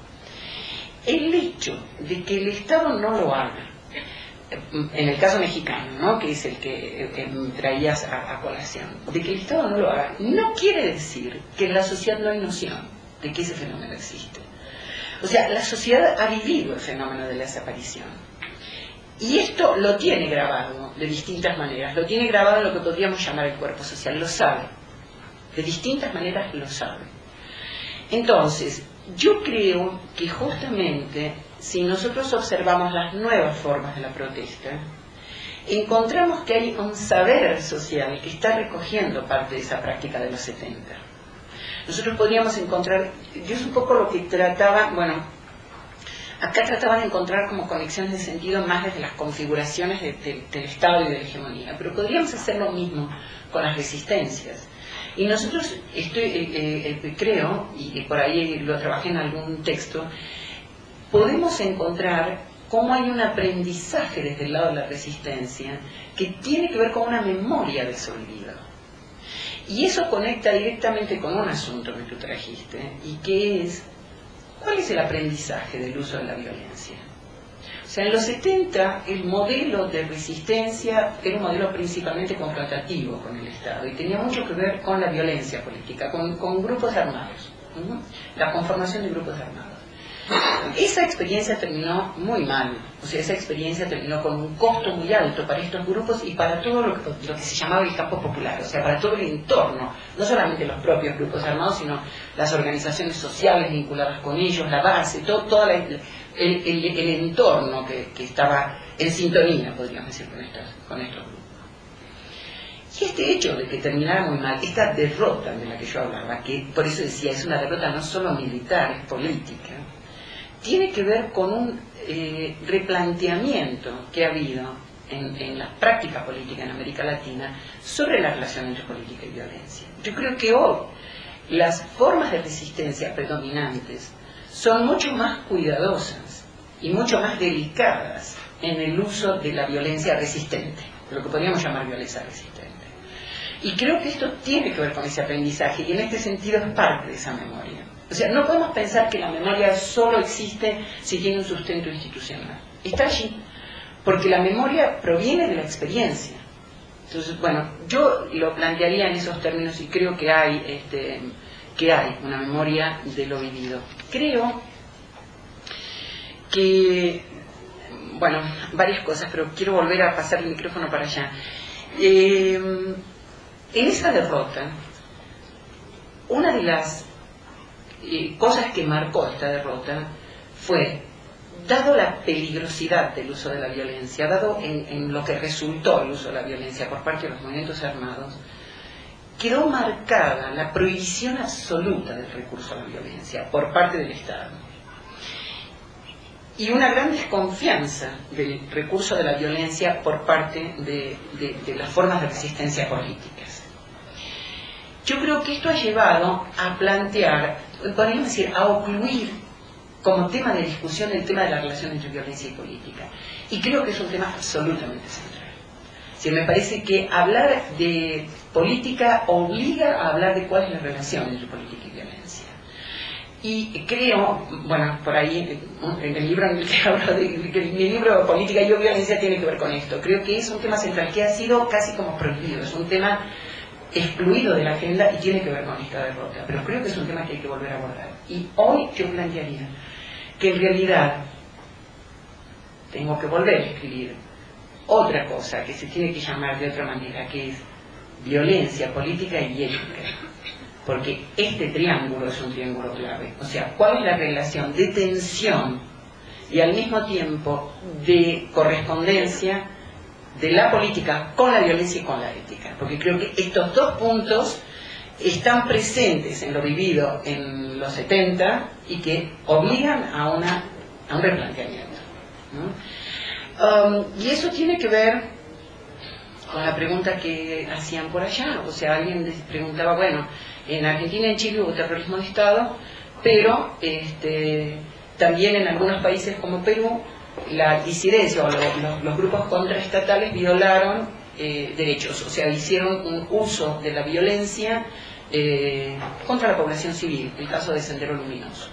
el hecho de que el Estado no lo haga, en el caso mexicano, ¿no?, que es el que, que traías a, a colación, de que el Estado no lo haga, no quiere decir que en la sociedad no hay noción de que ese fenómeno existe. O sea, la sociedad ha vivido el fenómeno de la desaparición. Y esto lo tiene grabado de distintas maneras. Lo tiene grabado en lo que podríamos llamar el cuerpo social. Lo sabe. De distintas maneras lo sabe. Entonces, yo creo que justamente si nosotros observamos las nuevas formas de la protesta, encontramos que hay un saber social que está recogiendo parte de esa práctica de los setenta. Nosotros podríamos encontrar, yo es un poco lo que trataba, bueno, acá trataba de encontrar como conexiones de sentido más desde las configuraciones de, de, del Estado y de la hegemonía, pero podríamos hacer lo mismo con las resistencias. Y nosotros, estoy, eh, eh, creo, y por ahí lo trabajé en algún texto, podemos encontrar cómo hay un aprendizaje desde el lado de la resistencia que tiene que ver con una memoria de ese olvido. Y eso conecta directamente con un asunto que tú trajiste, y que es, ¿cuál es el aprendizaje del uso de la violencia? O sea, en los setenta el modelo de resistencia era un modelo principalmente confrontativo con el Estado, y tenía mucho que ver con la violencia política, con, con grupos armados, ¿no?, la conformación de grupos armados. Esa experiencia terminó muy mal, o sea, esa experiencia terminó con un costo muy alto para estos grupos y para todo lo que, lo que se llamaba el campo popular, o sea, para todo el entorno, no solamente los propios grupos armados, sino las organizaciones sociales vinculadas con ellos, la base, todo, todo la, el, el, el entorno que, que estaba en sintonía, podríamos decir, con estos, con estos grupos. Y este hecho de que terminara muy mal, esta derrota de la que yo hablaba, que por eso decía, es una derrota no solo militar, es política, tiene que ver con un eh, replanteamiento que ha habido en, en la práctica política en América Latina sobre la relación entre política y violencia. Yo creo que hoy las formas de resistencia predominantes son mucho más cuidadosas y mucho más delicadas en el uso de la violencia resistente, de lo que podríamos llamar violencia resistente. Y creo que esto tiene que ver con ese aprendizaje, y en este sentido es parte de esa memoria. O sea, no podemos pensar que la memoria solo existe si tiene un sustento institucional. Está allí, porque la memoria proviene de la experiencia. Entonces, bueno, yo lo plantearía en esos términos, y creo que hay, este, que hay una memoria de lo vivido. Creo que, bueno, varias cosas, pero quiero volver a pasar el micrófono para allá. Eh, en esa derrota, una de las Eh, cosas que marcó esta derrota fue, dado la peligrosidad del uso de la violencia, dado en, en lo que resultó el uso de la violencia por parte de los movimientos armados, quedó marcada la prohibición absoluta del recurso a la violencia por parte del Estado, y una gran desconfianza del recurso de la violencia por parte de, de, de las formas de resistencia políticas. Yo creo que esto ha llevado a plantear, podríamos decir, a ocluir como tema de discusión el tema de la relación entre violencia y política. Y creo que es un tema absolutamente central. O sea, me parece que hablar de política obliga a hablar de cuál es la relación entre política y violencia. Y creo, bueno, por ahí, en el libro en el que hablo de que mi libro Política y Violencia tiene que ver con esto. Creo que es un tema central que ha sido casi como prohibido, es un tema excluido de la agenda y tiene que ver con esta derrota, pero creo que es un tema que hay que volver a abordar. Y hoy yo plantearía que en realidad tengo que volver a escribir otra cosa que se tiene que llamar de otra manera, que es violencia política y ética, porque este triángulo es un triángulo clave. O sea, ¿cuál es la relación de tensión y al mismo tiempo de correspondencia de la política con la violencia y con la ética? Porque creo que estos dos puntos están presentes en lo vivido en los setenta y que obligan a, una, a un replanteamiento, ¿no? Um, y eso tiene que ver con la pregunta que hacían por allá. O sea, alguien les preguntaba, bueno, en Argentina y en Chile hubo terrorismo de Estado, pero este, también en algunos países como Perú la disidencia o los, los, los grupos contraestatales violaron eh, derechos, o sea, hicieron un uso de la violencia eh, contra la población civil, el caso de Sendero Luminoso.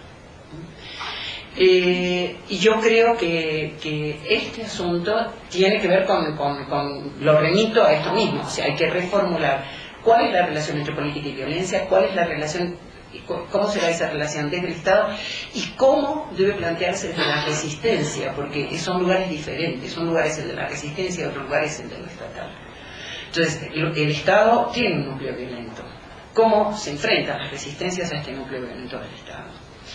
Eh, y yo creo que, que este asunto tiene que ver con, con, con, lo remito a esto mismo, o sea, hay que reformular cuál es la relación entre política y violencia, cuál es la relación, cómo será esa relación desde el Estado y cómo debe plantearse desde la resistencia, porque son lugares diferentes, un lugar es el de la resistencia y otro lugar es el de lo estatal. Entonces, el, el Estado tiene un núcleo violento. ¿Cómo se enfrentan las resistencias a este núcleo violento del Estado?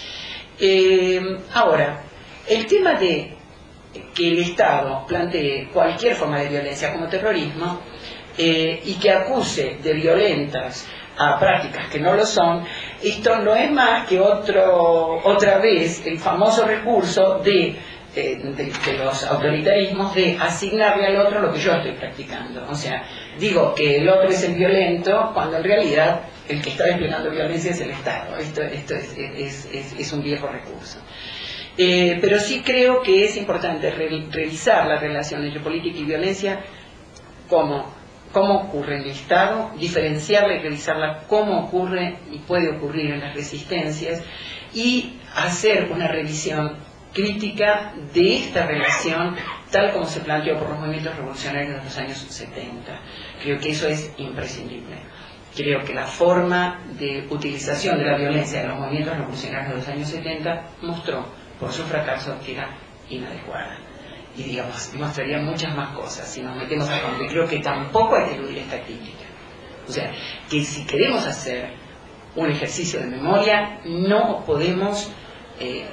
Eh, ahora, el tema de que el Estado plantee cualquier forma de violencia como terrorismo eh, y que acuse de violentas a prácticas que no lo son, esto no es más que otro, otra vez el famoso recurso de, de, de, de los autoritarismos de asignarle al otro lo que yo estoy practicando. O sea, digo que el otro es el violento cuando en realidad el que está desplegando violencia es el Estado. Esto, esto es, es, es, es un viejo recurso. Eh, pero sí creo que es importante re revisar la relación entre política y violencia como cómo ocurre en el Estado, diferenciarla y revisarla cómo ocurre y puede ocurrir en las resistencias y hacer una revisión crítica de esta relación tal como se planteó por los movimientos revolucionarios de los años setenta. Creo que eso es imprescindible. Creo que la forma de utilización de la violencia de los movimientos revolucionarios de los años setenta mostró por su fracaso que era inadecuada. Y digamos, mostraría muchas más cosas si nos metemos a fondo. Y creo que tampoco hay que eludir esta crítica. O sea, que si queremos hacer un ejercicio de memoria, no podemos, eh,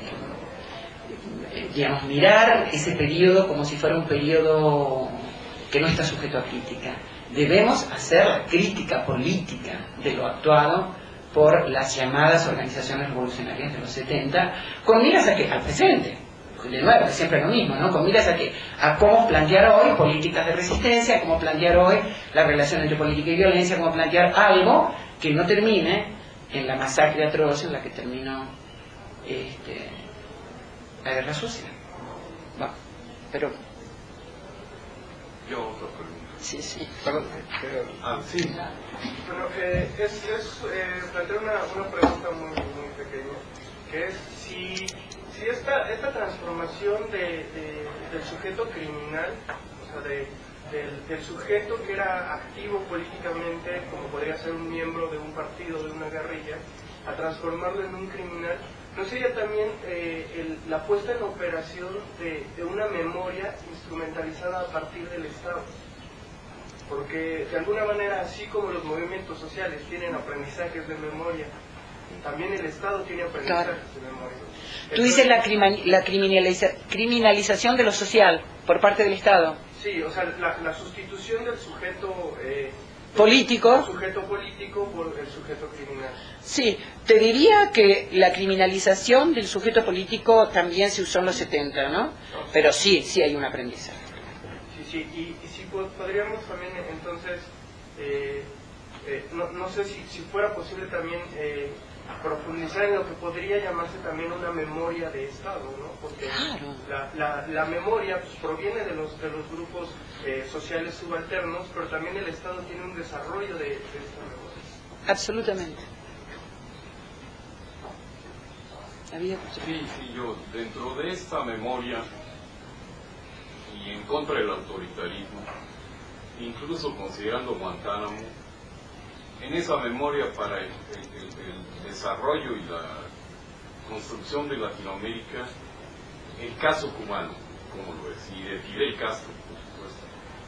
digamos, mirar ese periodo como si fuera un periodo que no está sujeto a crítica. Debemos hacer crítica política de lo actuado por las llamadas organizaciones revolucionarias de los setenta, con miras a que, al presente. De nuevo, es siempre lo mismo, ¿no? Con miras a, que, a cómo plantear hoy políticas de resistencia, cómo plantear hoy la relación entre política y violencia, cómo plantear algo que no termine en la masacre atroz en la que terminó este, la guerra sucia. Bueno, pero... Yo otra pregunta. Sí, sí. Perdón, pero... Ah, sí. Bueno, eh, es, es eh, plantear una, una pregunta muy, muy pequeña, que es si... Si esta, esta transformación de, de, del sujeto criminal, o sea, de, del, del sujeto que era activo políticamente, como podría ser un miembro de un partido, de una guerrilla, a transformarlo en un criminal, ¿no sería también eh, el, la puesta en operación de, de una memoria instrumentalizada a partir del Estado? Porque de alguna manera, así como los movimientos sociales tienen aprendizajes de memoria, también el Estado tiene aprendizajes claro. de memoria. Tú dices la, la criminaliza, criminalización de lo social por parte del Estado. Sí, o sea, la, la sustitución del sujeto eh, político. El sujeto político por el sujeto criminal. Sí, te diría que la criminalización del sujeto político también se usó en los setenta, ¿no? Pero sí, sí hay un aprendizaje. Sí, sí, y, y si podríamos también entonces, eh, eh, no, no sé si, si fuera posible también... Eh, profundizar en lo que podría llamarse también una memoria de Estado, ¿no? Porque claro. la, la, la memoria pues, proviene de los, de los grupos eh, sociales subalternos, pero también el Estado tiene un desarrollo de, de esta memoria. Absolutamente. ¿Había? Sí, sí, yo, dentro de esta memoria y en contra del autoritarismo, incluso considerando Guantánamo, en esa memoria para el, el, el, el desarrollo y la construcción de Latinoamérica, el caso cubano, como lo es, y de Fidel Castro, por supuesto.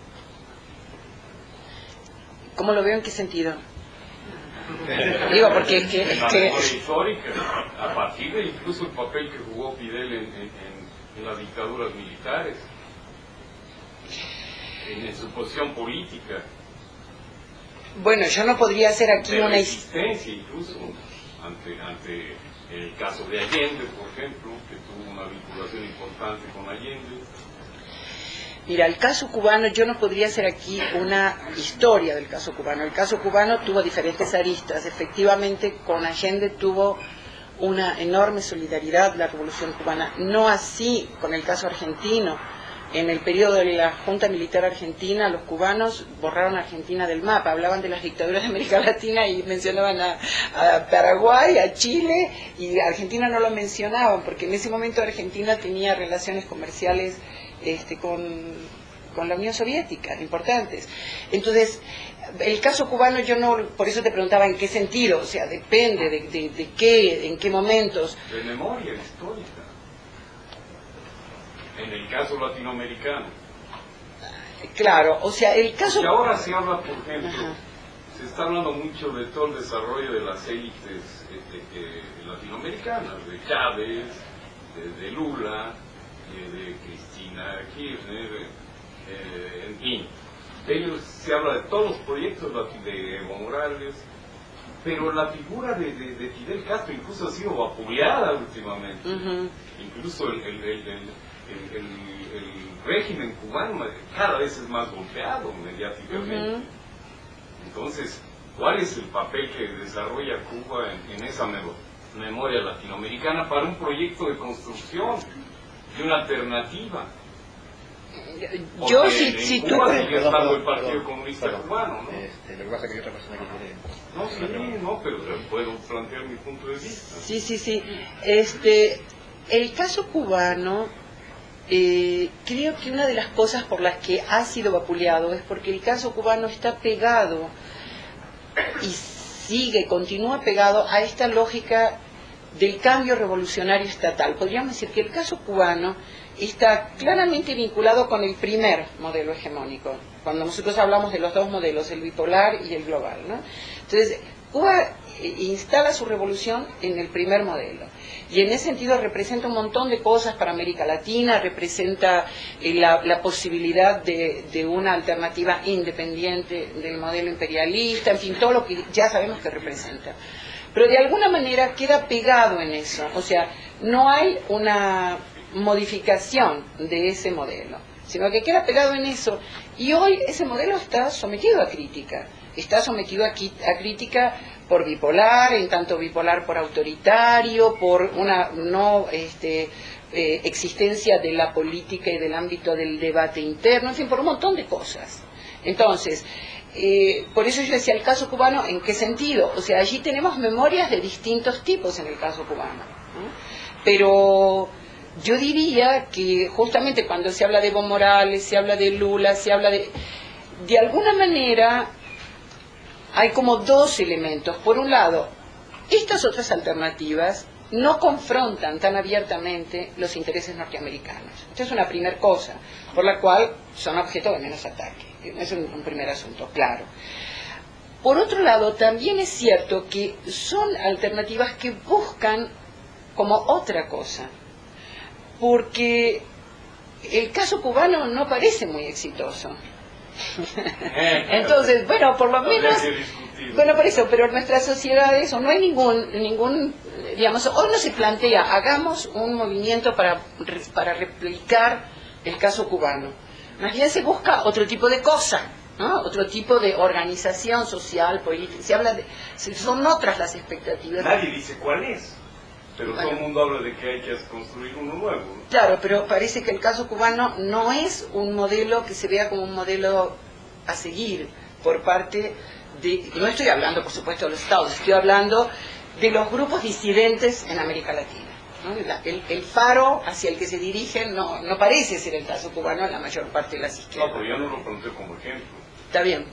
¿Cómo lo veo? ¿En qué sentido? Digo, porque es que... En la que... memoria histórica, a partir de incluso el papel que jugó Fidel en, en, en, en las dictaduras militares, en, en su posición política. Bueno, yo no podría hacer aquí de una resistencia incluso ante, ante el caso de Allende, por ejemplo, que tuvo una vinculación importante con Allende. Mira, el caso cubano, yo no podría hacer aquí una historia del caso cubano. El caso cubano tuvo diferentes aristas. Efectivamente, con Allende tuvo una enorme solidaridad la Revolución Cubana. No así con el caso argentino. En el periodo de la Junta Militar Argentina, los cubanos borraron a Argentina del mapa. Hablaban de las dictaduras de América Latina y mencionaban a, a Paraguay, a Chile, y a Argentina no lo mencionaban, porque en ese momento Argentina tenía relaciones comerciales Este, con, con la Unión Soviética, importantes. Entonces, el caso cubano yo no, por eso te preguntaba en qué sentido, o sea, depende de, de, de qué, en qué momentos. De memoria histórica. En el caso latinoamericano. Claro, o sea, el caso... Y ahora se habla, por ejemplo, Ajá. se está hablando mucho de todo el desarrollo de las élites este, eh, latinoamericanas, de Chávez, de, de Lula, de Cristina Kirchner, eh, en fin, de ellos se habla de todos los proyectos de Evo Morales, pero la figura de, de, de Fidel Castro incluso ha sido vapuleada últimamente. Uh-huh. Incluso el, el, el, el, el, el, el régimen cubano cada vez es más golpeado mediáticamente. Uh-huh. Entonces, ¿cuál es el papel que desarrolla Cuba en, en esa memoria latinoamericana para un proyecto de construcción de una alternativa? Yo Porque si, en si tú... Cuba sigue Perdón, estando perdón, el Partido perdón, Comunista perdón. Cubano, ¿no? Este, lo que pasa es que hay otra persona que quiere... No, sí, no, pero puedo plantear mi punto de vista. Sí, sí, sí. Este, el caso cubano, eh, creo que una de las cosas por las que ha sido vapuleado es porque el caso cubano está pegado y sigue, continúa pegado a esta lógica del cambio revolucionario estatal. Podríamos decir que el caso cubano está claramente vinculado con el primer modelo hegemónico, cuando nosotros hablamos de los dos modelos, el bipolar y el global, ¿no? Entonces, Cuba instala su revolución en el primer modelo, y en ese sentido representa un montón de cosas para América Latina, representa eh, la, la posibilidad de, de una alternativa independiente del modelo imperialista, en fin, todo lo que ya sabemos que representa. Pero de alguna manera queda pegado en eso, o sea, no hay una modificación de ese modelo, sino que queda pegado en eso, y hoy ese modelo está sometido a crítica, está sometido a, a crítica por bipolar, en tanto bipolar por autoritario, por una no este, eh, existencia de la política y del ámbito del debate interno, en fin, por un montón de cosas. Entonces, Eh, por eso yo decía el caso cubano, ¿en qué sentido? O sea, allí tenemos memorias de distintos tipos en el caso cubano, ¿no? Pero yo diría que justamente cuando se habla de Evo Morales, se habla de Lula, se habla de... De alguna manera hay como dos elementos. Por un lado, estas otras alternativas no confrontan tan abiertamente los intereses norteamericanos. Esta es una primera cosa, por la cual son objeto de menos ataque. Es un, un primer asunto, claro. Por otro lado, también es cierto que son alternativas que buscan como otra cosa, porque el caso cubano no parece muy exitoso. Entonces, bueno, por lo menos, bueno, por eso, pero en nuestras sociedades, o no hay ningún, ningún, digamos, hoy no se plantea, hagamos un movimiento para, para replicar el caso cubano. Más bien se busca otro tipo de cosa, ¿no? Otro tipo de organización social, política. Se habla de, son otras las expectativas. Nadie dice cuál es, pero bueno, todo el mundo habla de que hay que construir uno nuevo, ¿no? Claro, pero parece que el caso cubano no es un modelo que se vea como un modelo a seguir por parte de... No estoy hablando, por supuesto, de los Estados, estoy hablando de los grupos disidentes en América Latina. ¿No? El, el faro hacia el que se dirigen no, no parece ser el caso cubano en la mayor parte de las izquierdas. No, pero yo no lo planteé como ejemplo. Está bien.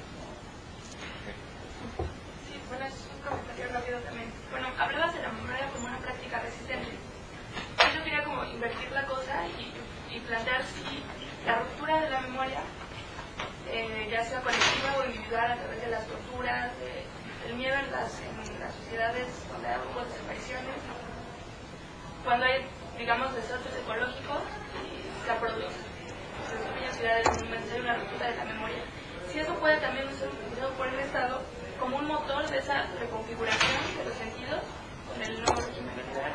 Sí, bueno, es un comentario rápido también. Bueno, hablabas de la memoria como una práctica resistente. Yo quería como invertir la cosa y, y plantear si la ruptura de la memoria, eh, ya sea colectiva o individual a través de las torturas, de, el miedo en las, en las sociedades donde hubo desapariciones, cuando hay, digamos, desastres ecológicos y se produce, se destruyen ciudades, monumentos, hay una ruptura de la memoria. si eso puede también ser utilizado por el Estado como un motor de esa reconfiguración de los sentidos con el nuevo régimen liberal.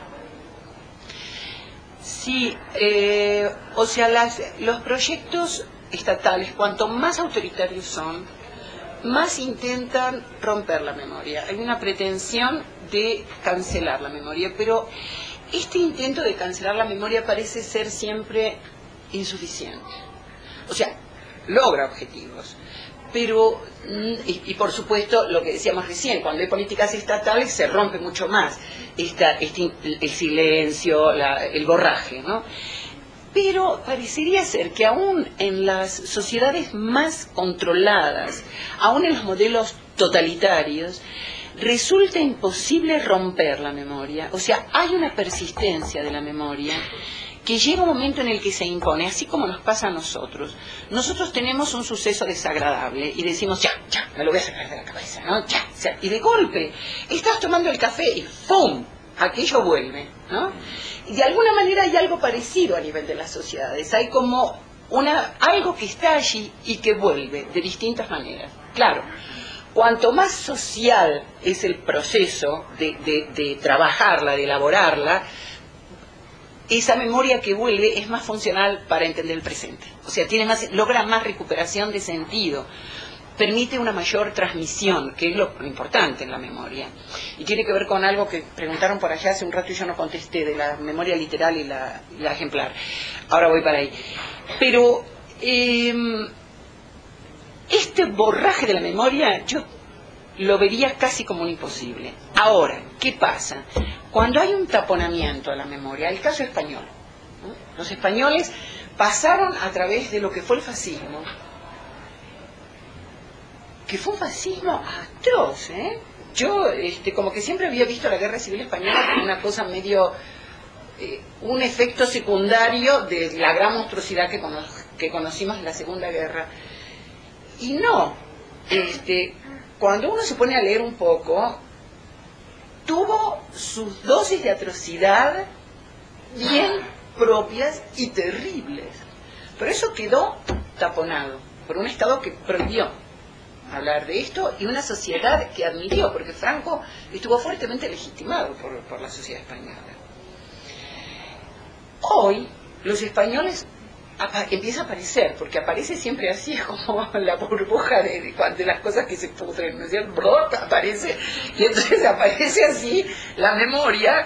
Sí, eh, o sea, las, los proyectos estatales, cuanto más autoritarios son, más intentan romper la memoria. Hay una pretensión de cancelar la memoria, pero este intento de cancelar la memoria parece ser siempre insuficiente. O sea, logra objetivos, pero, y, y por supuesto, lo que decíamos recién, cuando hay políticas estatales se rompe mucho más esta, este, el silencio, la, el borraje, ¿no? Pero parecería ser que aún en las sociedades más controladas, aún en los modelos totalitarios, resulta imposible romper la memoria. O sea, hay una persistencia de la memoria que llega un momento en el que se impone, así como nos pasa a nosotros. Nosotros tenemos un suceso desagradable y decimos, ya, ya, me lo voy a sacar de la cabeza, ¿no? Ya, ya. Y de golpe, estás tomando el café y ¡pum!, aquello vuelve, ¿no? Y de alguna manera hay algo parecido a nivel de las sociedades. Hay como una, algo que está allí y que vuelve de distintas maneras. Claro, cuanto más social es el proceso de, de, de trabajarla, de elaborarla, esa memoria que vuelve es más funcional para entender el presente. O sea, tiene más, logra más recuperación de sentido, permite una mayor transmisión, que es lo, lo importante en la memoria. Y tiene que ver con algo que preguntaron por allá hace un rato y yo no contesté, de la memoria literal y la, y la ejemplar. Ahora voy para ahí. Pero eh, este borraje de la memoria yo lo vería casi como un imposible. Ahora, ¿qué pasa? Cuando hay un taponamiento a la memoria, el caso español, ¿no? Los españoles pasaron a través de lo que fue el fascismo, que fue un fascismo atroz, ¿eh? Yo, este, como que siempre había visto la Guerra Civil Española como una cosa medio, eh, un efecto secundario de la gran monstruosidad que, cono que conocimos en la Segunda Guerra. Y no, este, cuando uno se pone a leer un poco, tuvo sus dosis de atrocidad bien propias y terribles. Pero eso quedó taponado por un Estado que prohibió hablar de esto y una sociedad que admitió, porque Franco estuvo fuertemente legitimado por, por la sociedad española. Hoy los españoles empieza a aparecer, porque aparece siempre así, es como la burbuja de, de, de las cosas que se pudren, ¿no es cierto? Brota, aparece, y entonces aparece así la memoria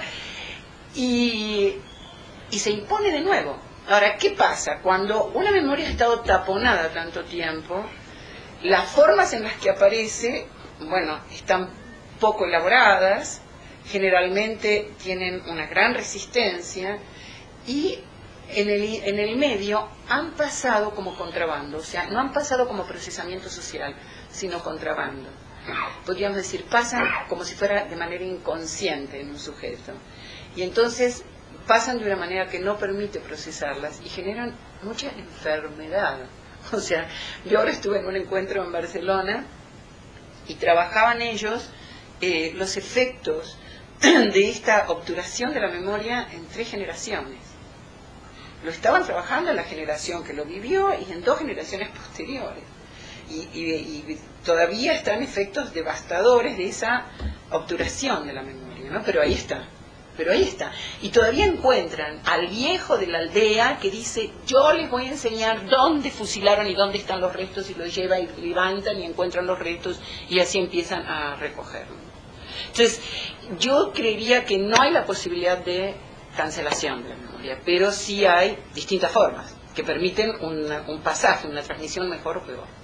y, y se impone de nuevo. Ahora, ¿qué pasa? Cuando una memoria ha estado taponada tanto tiempo, las formas en las que aparece, bueno, están poco elaboradas, generalmente tienen una gran resistencia y en el, en el medio han pasado como contrabando, o sea, no han pasado como procesamiento social, sino contrabando. Podríamos decir, pasan como si fuera de manera inconsciente en un sujeto. Y entonces pasan de una manera que no permite procesarlas y generan mucha enfermedad. O sea, yo ahora estuve en un encuentro en Barcelona y trabajaban ellos eh, los efectos de esta obturación de la memoria en tres generaciones. Lo estaban trabajando en la generación que lo vivió y en dos generaciones posteriores. Y, y, y todavía están efectos devastadores de esa obturación de la memoria, ¿no? Pero ahí está. Pero ahí está. Y todavía encuentran al viejo de la aldea que dice, yo les voy a enseñar dónde fusilaron y dónde están los restos, y los lleva y levantan y encuentran los restos y así empiezan a recogerlos. Entonces, yo creería que no hay la posibilidad de cancelación de la memoria, pero sí hay distintas formas que permiten una, un pasaje, una transmisión mejor o peor.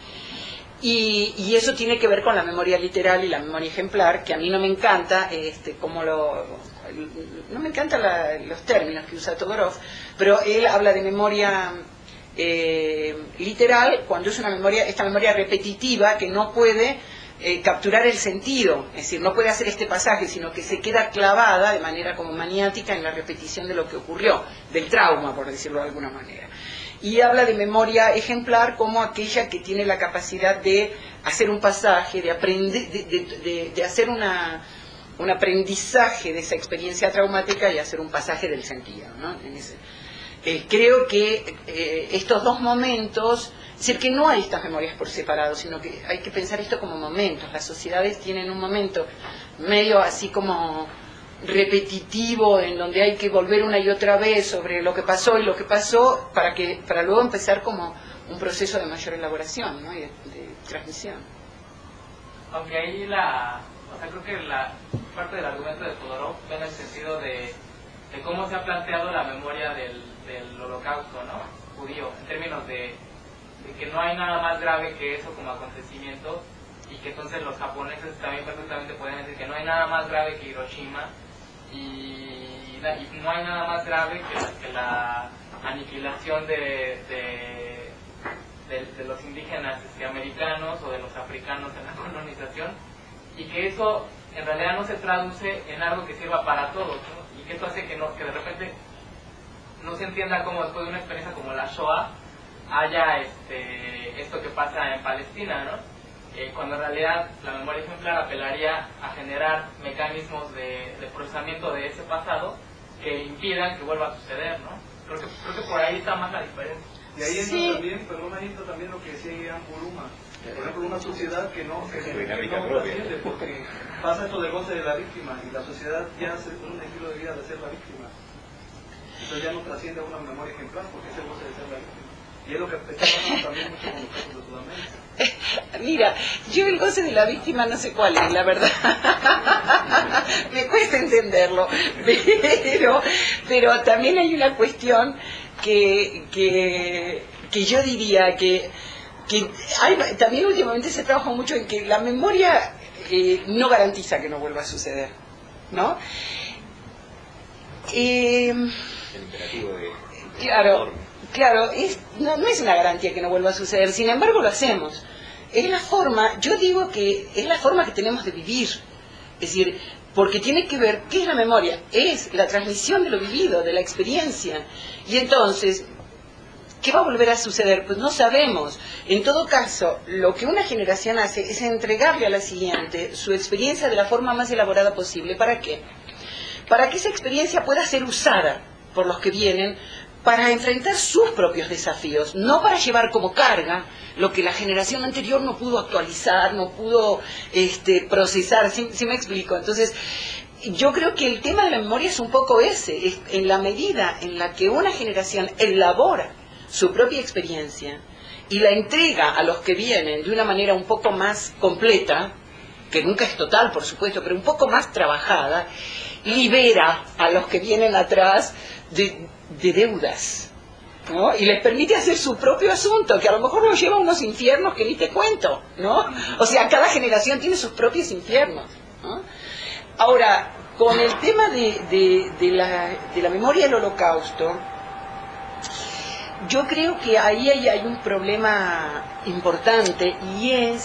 Y, y eso tiene que ver con la memoria literal y la memoria ejemplar, que a mí no me encanta, este, como lo, no me encantan los términos que usa Todorov, pero él habla de memoria eh, literal cuando es una memoria, esta memoria repetitiva que no puede eh, capturar el sentido, es decir, no puede hacer este pasaje, sino que se queda clavada de manera como maniática en la repetición de lo que ocurrió, del trauma, por decirlo de alguna manera. Y habla de memoria ejemplar como aquella que tiene la capacidad de hacer un pasaje, de aprender, de, de, de, de hacer una, un aprendizaje de esa experiencia traumática y hacer un pasaje del sentido, ¿no? En ese. eh, creo que eh, estos dos momentos, es decir, que no hay estas memorias por separado, sino que hay que pensar esto como momentos. Las sociedades tienen un momento medio así como repetitivo, en donde hay que volver una y otra vez sobre lo que pasó y lo que pasó, para que para luego empezar como un proceso de mayor elaboración, ¿no? y de, de transmisión. Aunque ahí la, o sea, creo que la parte del argumento de Todorov va en el sentido de, de cómo se ha planteado la memoria del, del holocausto, ¿no? Judío, en términos de, de que no hay nada más grave que eso como acontecimiento, y que entonces los japoneses también perfectamente pueden decir que no hay nada más grave que Hiroshima, y, y no hay nada más grave que la, que la aniquilación de, de, de, de los indígenas este, americanos o de los africanos en la colonización, y que eso en realidad no se traduce en algo que sirva para todos, ¿no? Y que esto hace que, no, que de repente no se entienda cómo después de una experiencia como la Shoah haya este, esto que pasa en Palestina, ¿no? Eh, cuando en realidad la memoria ejemplar apelaría a generar mecanismos de, de procesamiento de ese pasado que impidan que vuelva a suceder, ¿no? Creo que, creo que por ahí está más la diferencia. Y ahí entra Sí. también, perdón, ahí entra también lo que decía Ian Kuruma. Por ejemplo, una sociedad que no, que, que, que dinámica no propia. trasciende, porque pasa esto del goce de la víctima y la sociedad ya hace un estilo de vida de ser la víctima. Entonces ya no trasciende a una memoria ejemplar porque es el goce de ser la víctima. Y es lo que está pasando también mucho con los casos de Sudamérica. Mira, yo el goce de la víctima no sé cuál es, la verdad. Me cuesta entenderlo, pero, pero también hay una cuestión que, que, que yo diría que, que hay, también últimamente se trabaja mucho en que la memoria eh, no garantiza que no vuelva a suceder, ¿no? Eh, El imperativo de... claro. Claro, es, no, no es una garantía que no vuelva a suceder, sin embargo lo hacemos. Es la forma, yo digo que es la forma que tenemos de vivir. Es decir, porque tiene que ver, ¿qué es la memoria? Es la transmisión de lo vivido, de la experiencia. Y entonces, ¿qué va a volver a suceder? Pues no sabemos. En todo caso, lo que una generación hace es entregarle a la siguiente su experiencia de la forma más elaborada posible. ¿Para qué? Para que esa experiencia pueda ser usada por los que vienen para enfrentar sus propios desafíos, no para llevar como carga lo que la generación anterior no pudo actualizar, no pudo este, procesar, ¿sí, sí me explico? Entonces, yo creo que el tema de la memoria es un poco ese, es en la medida en la que una generación elabora su propia experiencia y la entrega a los que vienen de una manera un poco más completa, que nunca es total, por supuesto, pero un poco más trabajada, libera a los que vienen atrás de, de deudas, ¿no? Y les permite hacer su propio asunto, que a lo mejor los lleva a unos infiernos que ni te cuento, ¿no? O sea, cada generación tiene sus propios infiernos, ¿no? Ahora, con el tema de, de, de, la, de la memoria del Holocausto, yo creo que ahí hay, hay un problema importante, y es,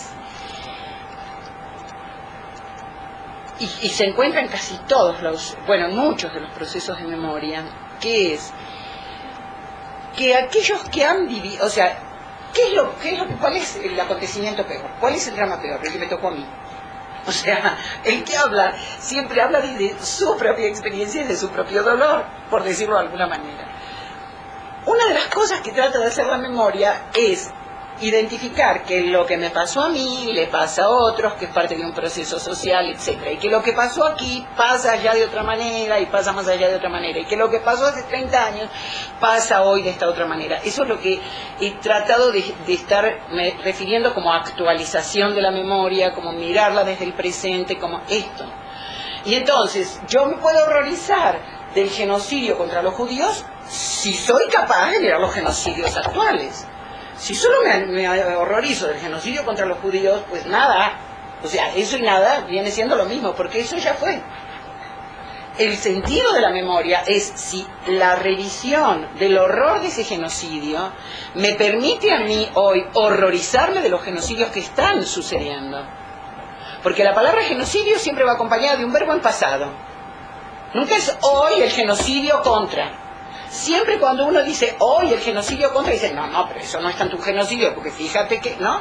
y, y se encuentra en casi todos los, bueno, muchos de los procesos de memoria, que es que aquellos que han vivido, o sea, ¿qué es lo, qué es lo, cuál es el acontecimiento peor? ¿Cuál es el drama peor? El que me tocó a mí. O sea, el que habla siempre habla desde su propia experiencia y de su propio dolor, por decirlo de alguna manera. Una de las cosas que trata de hacer la memoria es identificar que lo que me pasó a mí le pasa a otros, que es parte de un proceso social, etcétera, y que lo que pasó aquí pasa allá de otra manera y pasa más allá de otra manera, y que lo que pasó hace treinta años pasa hoy de esta otra manera. Eso es lo que he tratado de, de estar me refiriendo como actualización de la memoria, como mirarla desde el presente, como esto. Y entonces, yo me puedo horrorizar del genocidio contra los judíos si soy capaz de mirar los genocidios actuales. Si solo me, me horrorizo del genocidio contra los judíos, pues nada, o sea, eso y nada viene siendo lo mismo, porque eso ya fue. El sentido de la memoria es si la revisión del horror de ese genocidio me permite a mí hoy horrorizarme de los genocidios que están sucediendo. Porque la palabra genocidio siempre va acompañada de un verbo en pasado. Nunca es hoy el genocidio contra. Siempre cuando uno dice hoy el genocidio contra, dice no, no, pero eso no es tanto un genocidio, porque fíjate que, ¿no?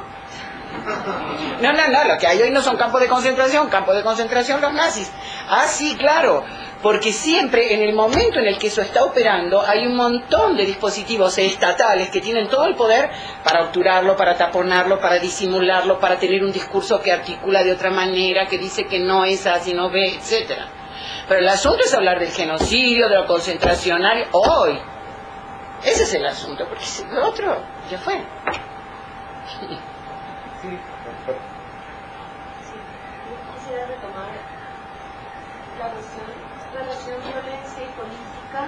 No, no, no, lo que hay hoy no son campos de concentración, campos de concentración los nazis. Ah, sí, claro, porque siempre en el momento en el que eso está operando hay un montón de dispositivos estatales que tienen todo el poder para obturarlo, para taponarlo, para disimularlo, para tener un discurso que articula de otra manera, que dice que no es A sino B, etcétera. Pero el asunto es hablar del genocidio, de lo concentracionario, hoy. Ese es el asunto, porque lo otro ya fue. Sí, quisiera retomar la relación, relación violencia y política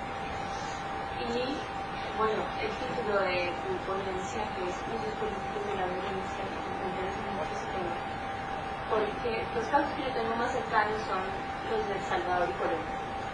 y, bueno, el título de tu ponencia, que es Usos políticos de la violencia, me interesa mucho ese tema, porque los casos que yo tengo más cercanos son los de El Salvador y Colombia.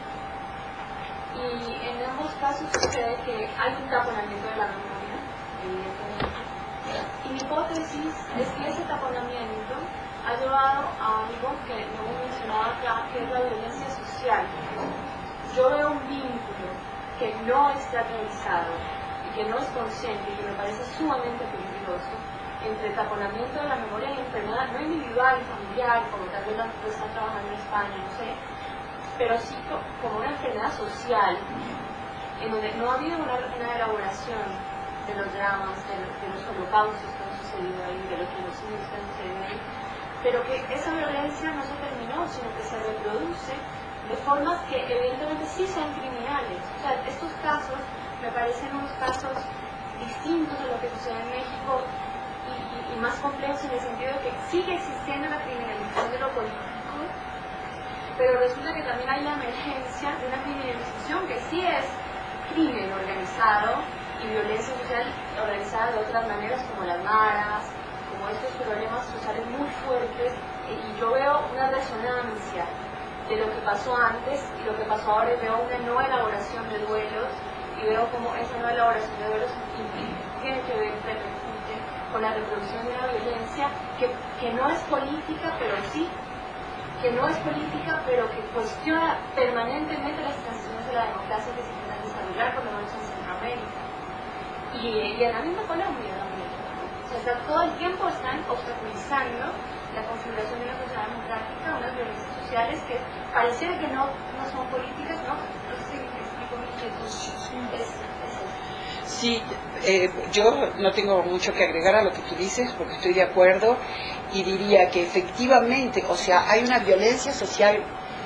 Y en ambos casos sucede que hay un taponamiento de la memoria, evidentemente. Y mi hipótesis es que ese taponamiento ha llevado a algo que no he mencionado acá, que es la violencia social. Yo veo un vínculo que no está realizado y que no es consciente y que me parece sumamente peligroso entre el taponamiento de la memoria y la enfermedad, no individual y familiar, como tal vez la que está trabajando en España, no sé, pero sí como una enfermedad social, en donde no ha habido una, una elaboración de los dramas, de, de los holocaustos que han sucedido ahí, de los genocidios que han sucedido ahí, pero que esa violencia no se terminó, sino que se reproduce de formas que evidentemente sí son criminales. O sea, estos casos me parecen unos casos distintos a lo que sucede en México y, y, y más complejos en el sentido de que sigue existiendo la criminalización de lo político, pero resulta que también hay la emergencia de una criminalización que sí es crimen organizado y violencia social organizada de otras maneras, como las maras, como estos problemas sociales muy fuertes, y yo veo una resonancia de lo que pasó antes y lo que pasó ahora, y veo una nueva elaboración de duelos, y veo como esa nueva elaboración de duelos tiene que ver con la reproducción de una violencia que, que no es política, pero sí que no es política, pero que cuestiona permanentemente las transiciones de la democracia que se intentan desarrollar, por lo menos en Centroamérica. Y, y en la misma Colombia también. O sea, todo el tiempo están obstaculizando la configuración de una sociedad democrática, unas violencias sociales que pareciera que no, no son políticas, ¿no? No sé si me explico mucho. Es, es Sí, eh, yo no tengo mucho que agregar a lo que tú dices, porque estoy de acuerdo, y diría que efectivamente, o sea, hay una violencia social.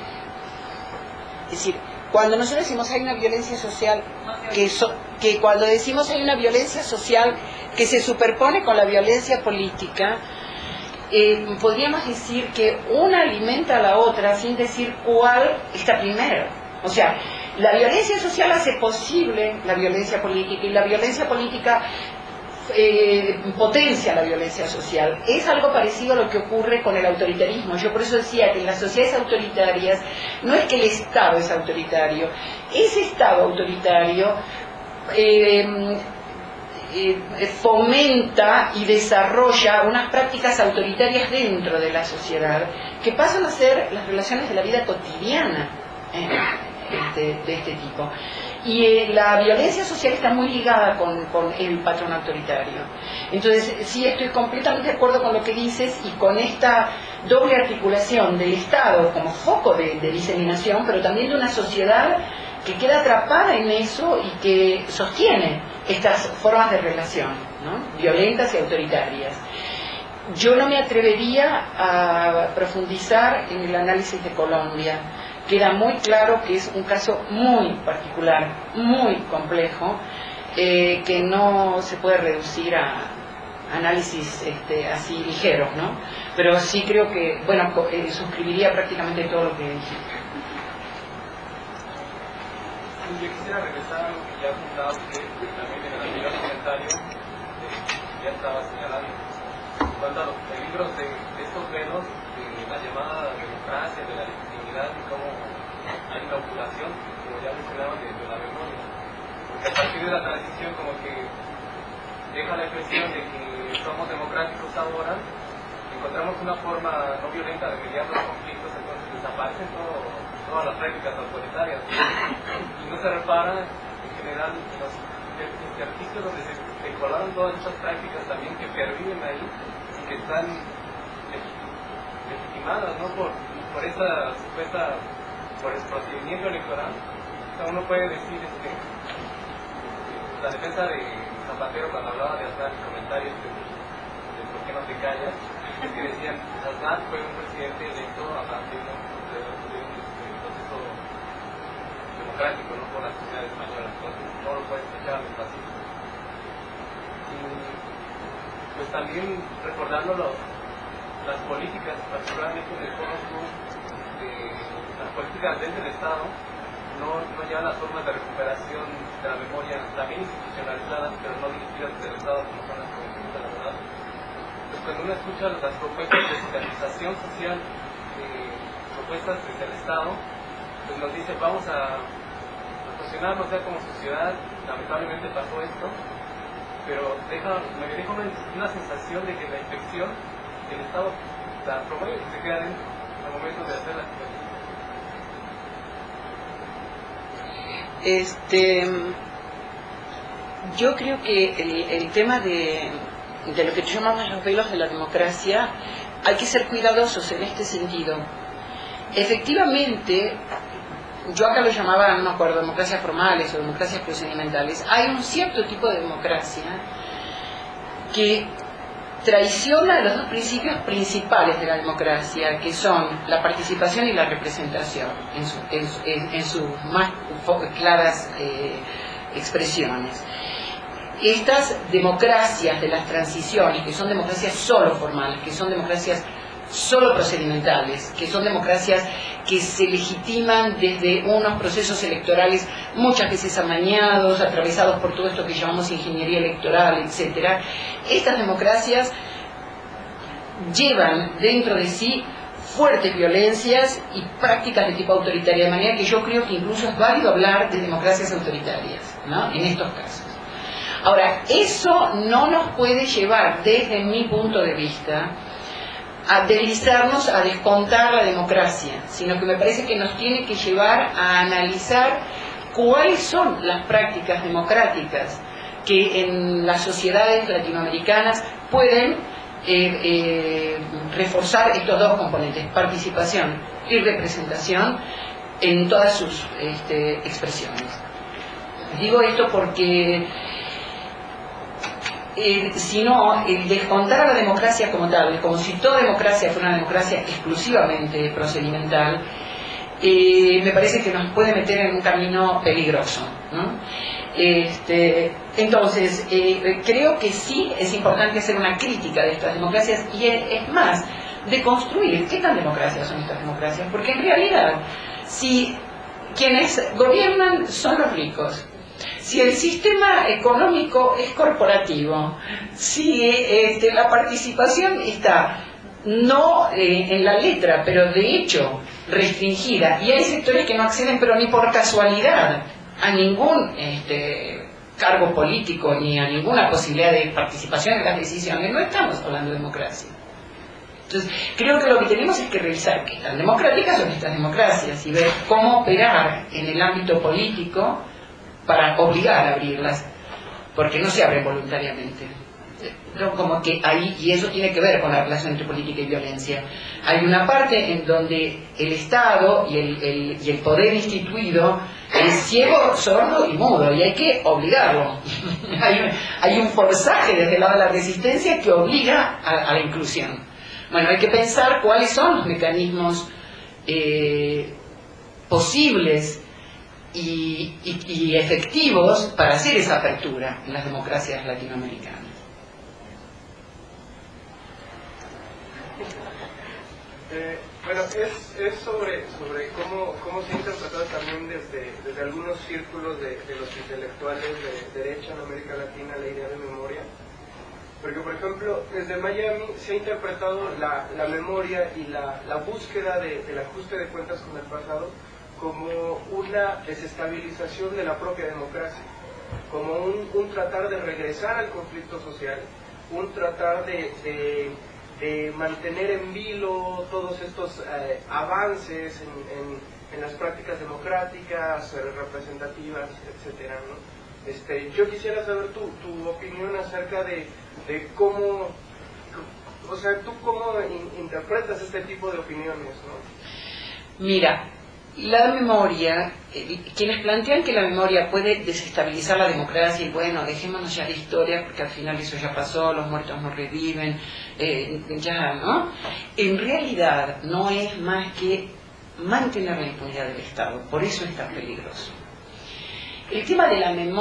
Es decir, cuando nosotros decimos hay una violencia social, que, so, que cuando decimos hay una violencia social que se superpone con la violencia política, eh, podríamos decir que una alimenta a la otra sin decir cuál está primero. O sea, la violencia social hace posible la violencia política, y la violencia política eh, potencia la violencia social. Es algo parecido a lo que ocurre con el autoritarismo. Yo por eso decía que en las sociedades autoritarias no es que el Estado es autoritario, ese Estado autoritario eh, eh, fomenta y desarrolla unas prácticas autoritarias dentro de la sociedad que pasan a ser las relaciones de la vida cotidiana eh, este, de este tipo. Y eh, la violencia social está muy ligada con, con el patrón autoritario. Entonces, sí, estoy completamente de acuerdo con lo que dices, y con esta doble articulación del Estado como foco de, de diseminación, pero también de una sociedad que queda atrapada en eso y que sostiene estas formas de relación, ¿no?, violentas y autoritarias. Yo no me atrevería a profundizar en el análisis de Colombia. Queda muy claro que es un caso muy particular, muy complejo, eh, que no se puede reducir a análisis este, así ligeros, ¿no? Pero sí creo que, bueno, eh, suscribiría prácticamente todo lo que dije. Yo quisiera regresar a algo que ya apuntaba usted, también en el anterior comentario, eh, ya estaba señalando. En cuanto a los peligros de, de estos velos, de la llamada democracia, de la legitimidad, y cómo hay una opulación, como ya mencionaba, de, de la memoria. Porque a partir de la transición, como que deja la impresión de que somos democráticos ahora, encontramos una forma no violenta de mediar los conflictos, entonces desaparecen todo, todas las prácticas autoritarias. Y no se repara, en general, los ejercicios donde se, se colaron todas estas prácticas también que perviven ahí y que están legitimadas, ¿no?, por, por esa supuesta por el procedimiento electoral. O sea, uno puede decir, este, la defensa de Zapatero cuando hablaba de Aznar, en comentarios de, de por qué no te callas, es que decían, Aznar fue un presidente electo a partir de un proceso democrático, no por la sociedad española, entonces no lo puedes echar al fascismo. Y pues también recordando los, las políticas, particularmente en el Foro Sur, de las políticas dentro del Estado, no, no llevan las formas de recuperación de la memoria, también institucionalizadas, pero no dirigidas desde el Estado, como son las comisiones de la verdad. Pues cuando uno escucha las propuestas de socialización social, eh, propuestas desde el Estado, pues nos dice, vamos a cuestionarnos ya como sociedad, lamentablemente pasó esto, pero deja, me deja una, una sensación de que la infección, el Estado la promueve y se queda dentro al momento de hacer la situación. Este, yo creo que el, el tema de, de lo que llamamos los velos de la democracia, hay que ser cuidadosos en este sentido. Efectivamente, yo acá lo llamaba, no me acuerdo, democracias formales o democracias procedimentales. Hay un cierto tipo de democracia que traiciona los dos principios principales de la democracia, que son la participación y la representación, en, su, en, en, en sus más claras eh, expresiones. Estas democracias de las transiciones, que son democracias solo formales, que son democracias solo procedimentales, que son democracias que se legitiman desde unos procesos electorales muchas veces amañados, atravesados por todo esto que llamamos ingeniería electoral, etcétera. Estas democracias llevan dentro de sí fuertes violencias y prácticas de tipo autoritario, de manera que yo creo que incluso es válido hablar de democracias autoritarias, ¿no?, en estos casos. Ahora, eso no nos puede llevar, desde mi punto de vista, a deslizarnos a descontar la democracia, sino que me parece que nos tiene que llevar a analizar cuáles son las prácticas democráticas que en las sociedades latinoamericanas pueden eh, eh, reforzar estos dos componentes, participación y representación en todas sus este, expresiones. Digo esto porque Eh, sino el descontar a la democracia como tal, como si toda democracia fuera una democracia exclusivamente procedimental, eh, me parece que nos puede meter en un camino peligroso, ¿no? Este, entonces, eh, creo que sí es importante hacer una crítica de estas democracias y es, es más, de construir qué tan democracias son estas democracias, porque en realidad, si quienes gobiernan son los ricos, si el sistema económico es corporativo, si este, la participación está no eh, en la letra, pero de hecho restringida, y hay sectores que no acceden pero ni por casualidad a ningún este, cargo político ni a ninguna posibilidad de participación en las decisiones, no estamos hablando de democracia. Entonces, creo que lo que tenemos es que revisar qué tan democráticas son estas democracias y ver cómo operar en el ámbito político para obligar a abrirlas, porque no se abren voluntariamente. No, como que ahí, y eso tiene que ver con la relación entre política y violencia, hay una parte en donde el Estado y el, el, y el poder instituido es ciego, sordo y mudo, y hay que obligarlo. hay, un, hay un forzaje desde el lado de la resistencia que obliga a, a la inclusión. Bueno, hay que pensar cuáles son los mecanismos eh, posibles Y, y, y efectivos para hacer esa apertura en las democracias latinoamericanas. Eh, bueno, es, es sobre, sobre cómo, cómo se ha interpretado también desde, desde algunos círculos de, de los intelectuales de derecha en América Latina la idea de memoria. Porque, por ejemplo, desde Miami se ha interpretado la, la memoria y la, la búsqueda de, del ajuste de cuentas con el pasado como una desestabilización de la propia democracia, como un, un tratar de regresar al conflicto social, un tratar de, de, de mantener en vilo todos estos eh, avances en, en, en las prácticas democráticas, representativas, etcétera, ¿no? Este, yo quisiera saber tu, tu opinión acerca de, de cómo, o sea, tú cómo in, interpretas este tipo de opiniones, ¿no? Mira, la memoria, eh, quienes plantean que la memoria puede desestabilizar la democracia y bueno, dejémonos ya de historia porque al final eso ya pasó, los muertos no reviven, eh, ya, ¿no? En realidad no es más que mantener la impunidad del Estado, por eso es tan peligroso. El tema de la memoria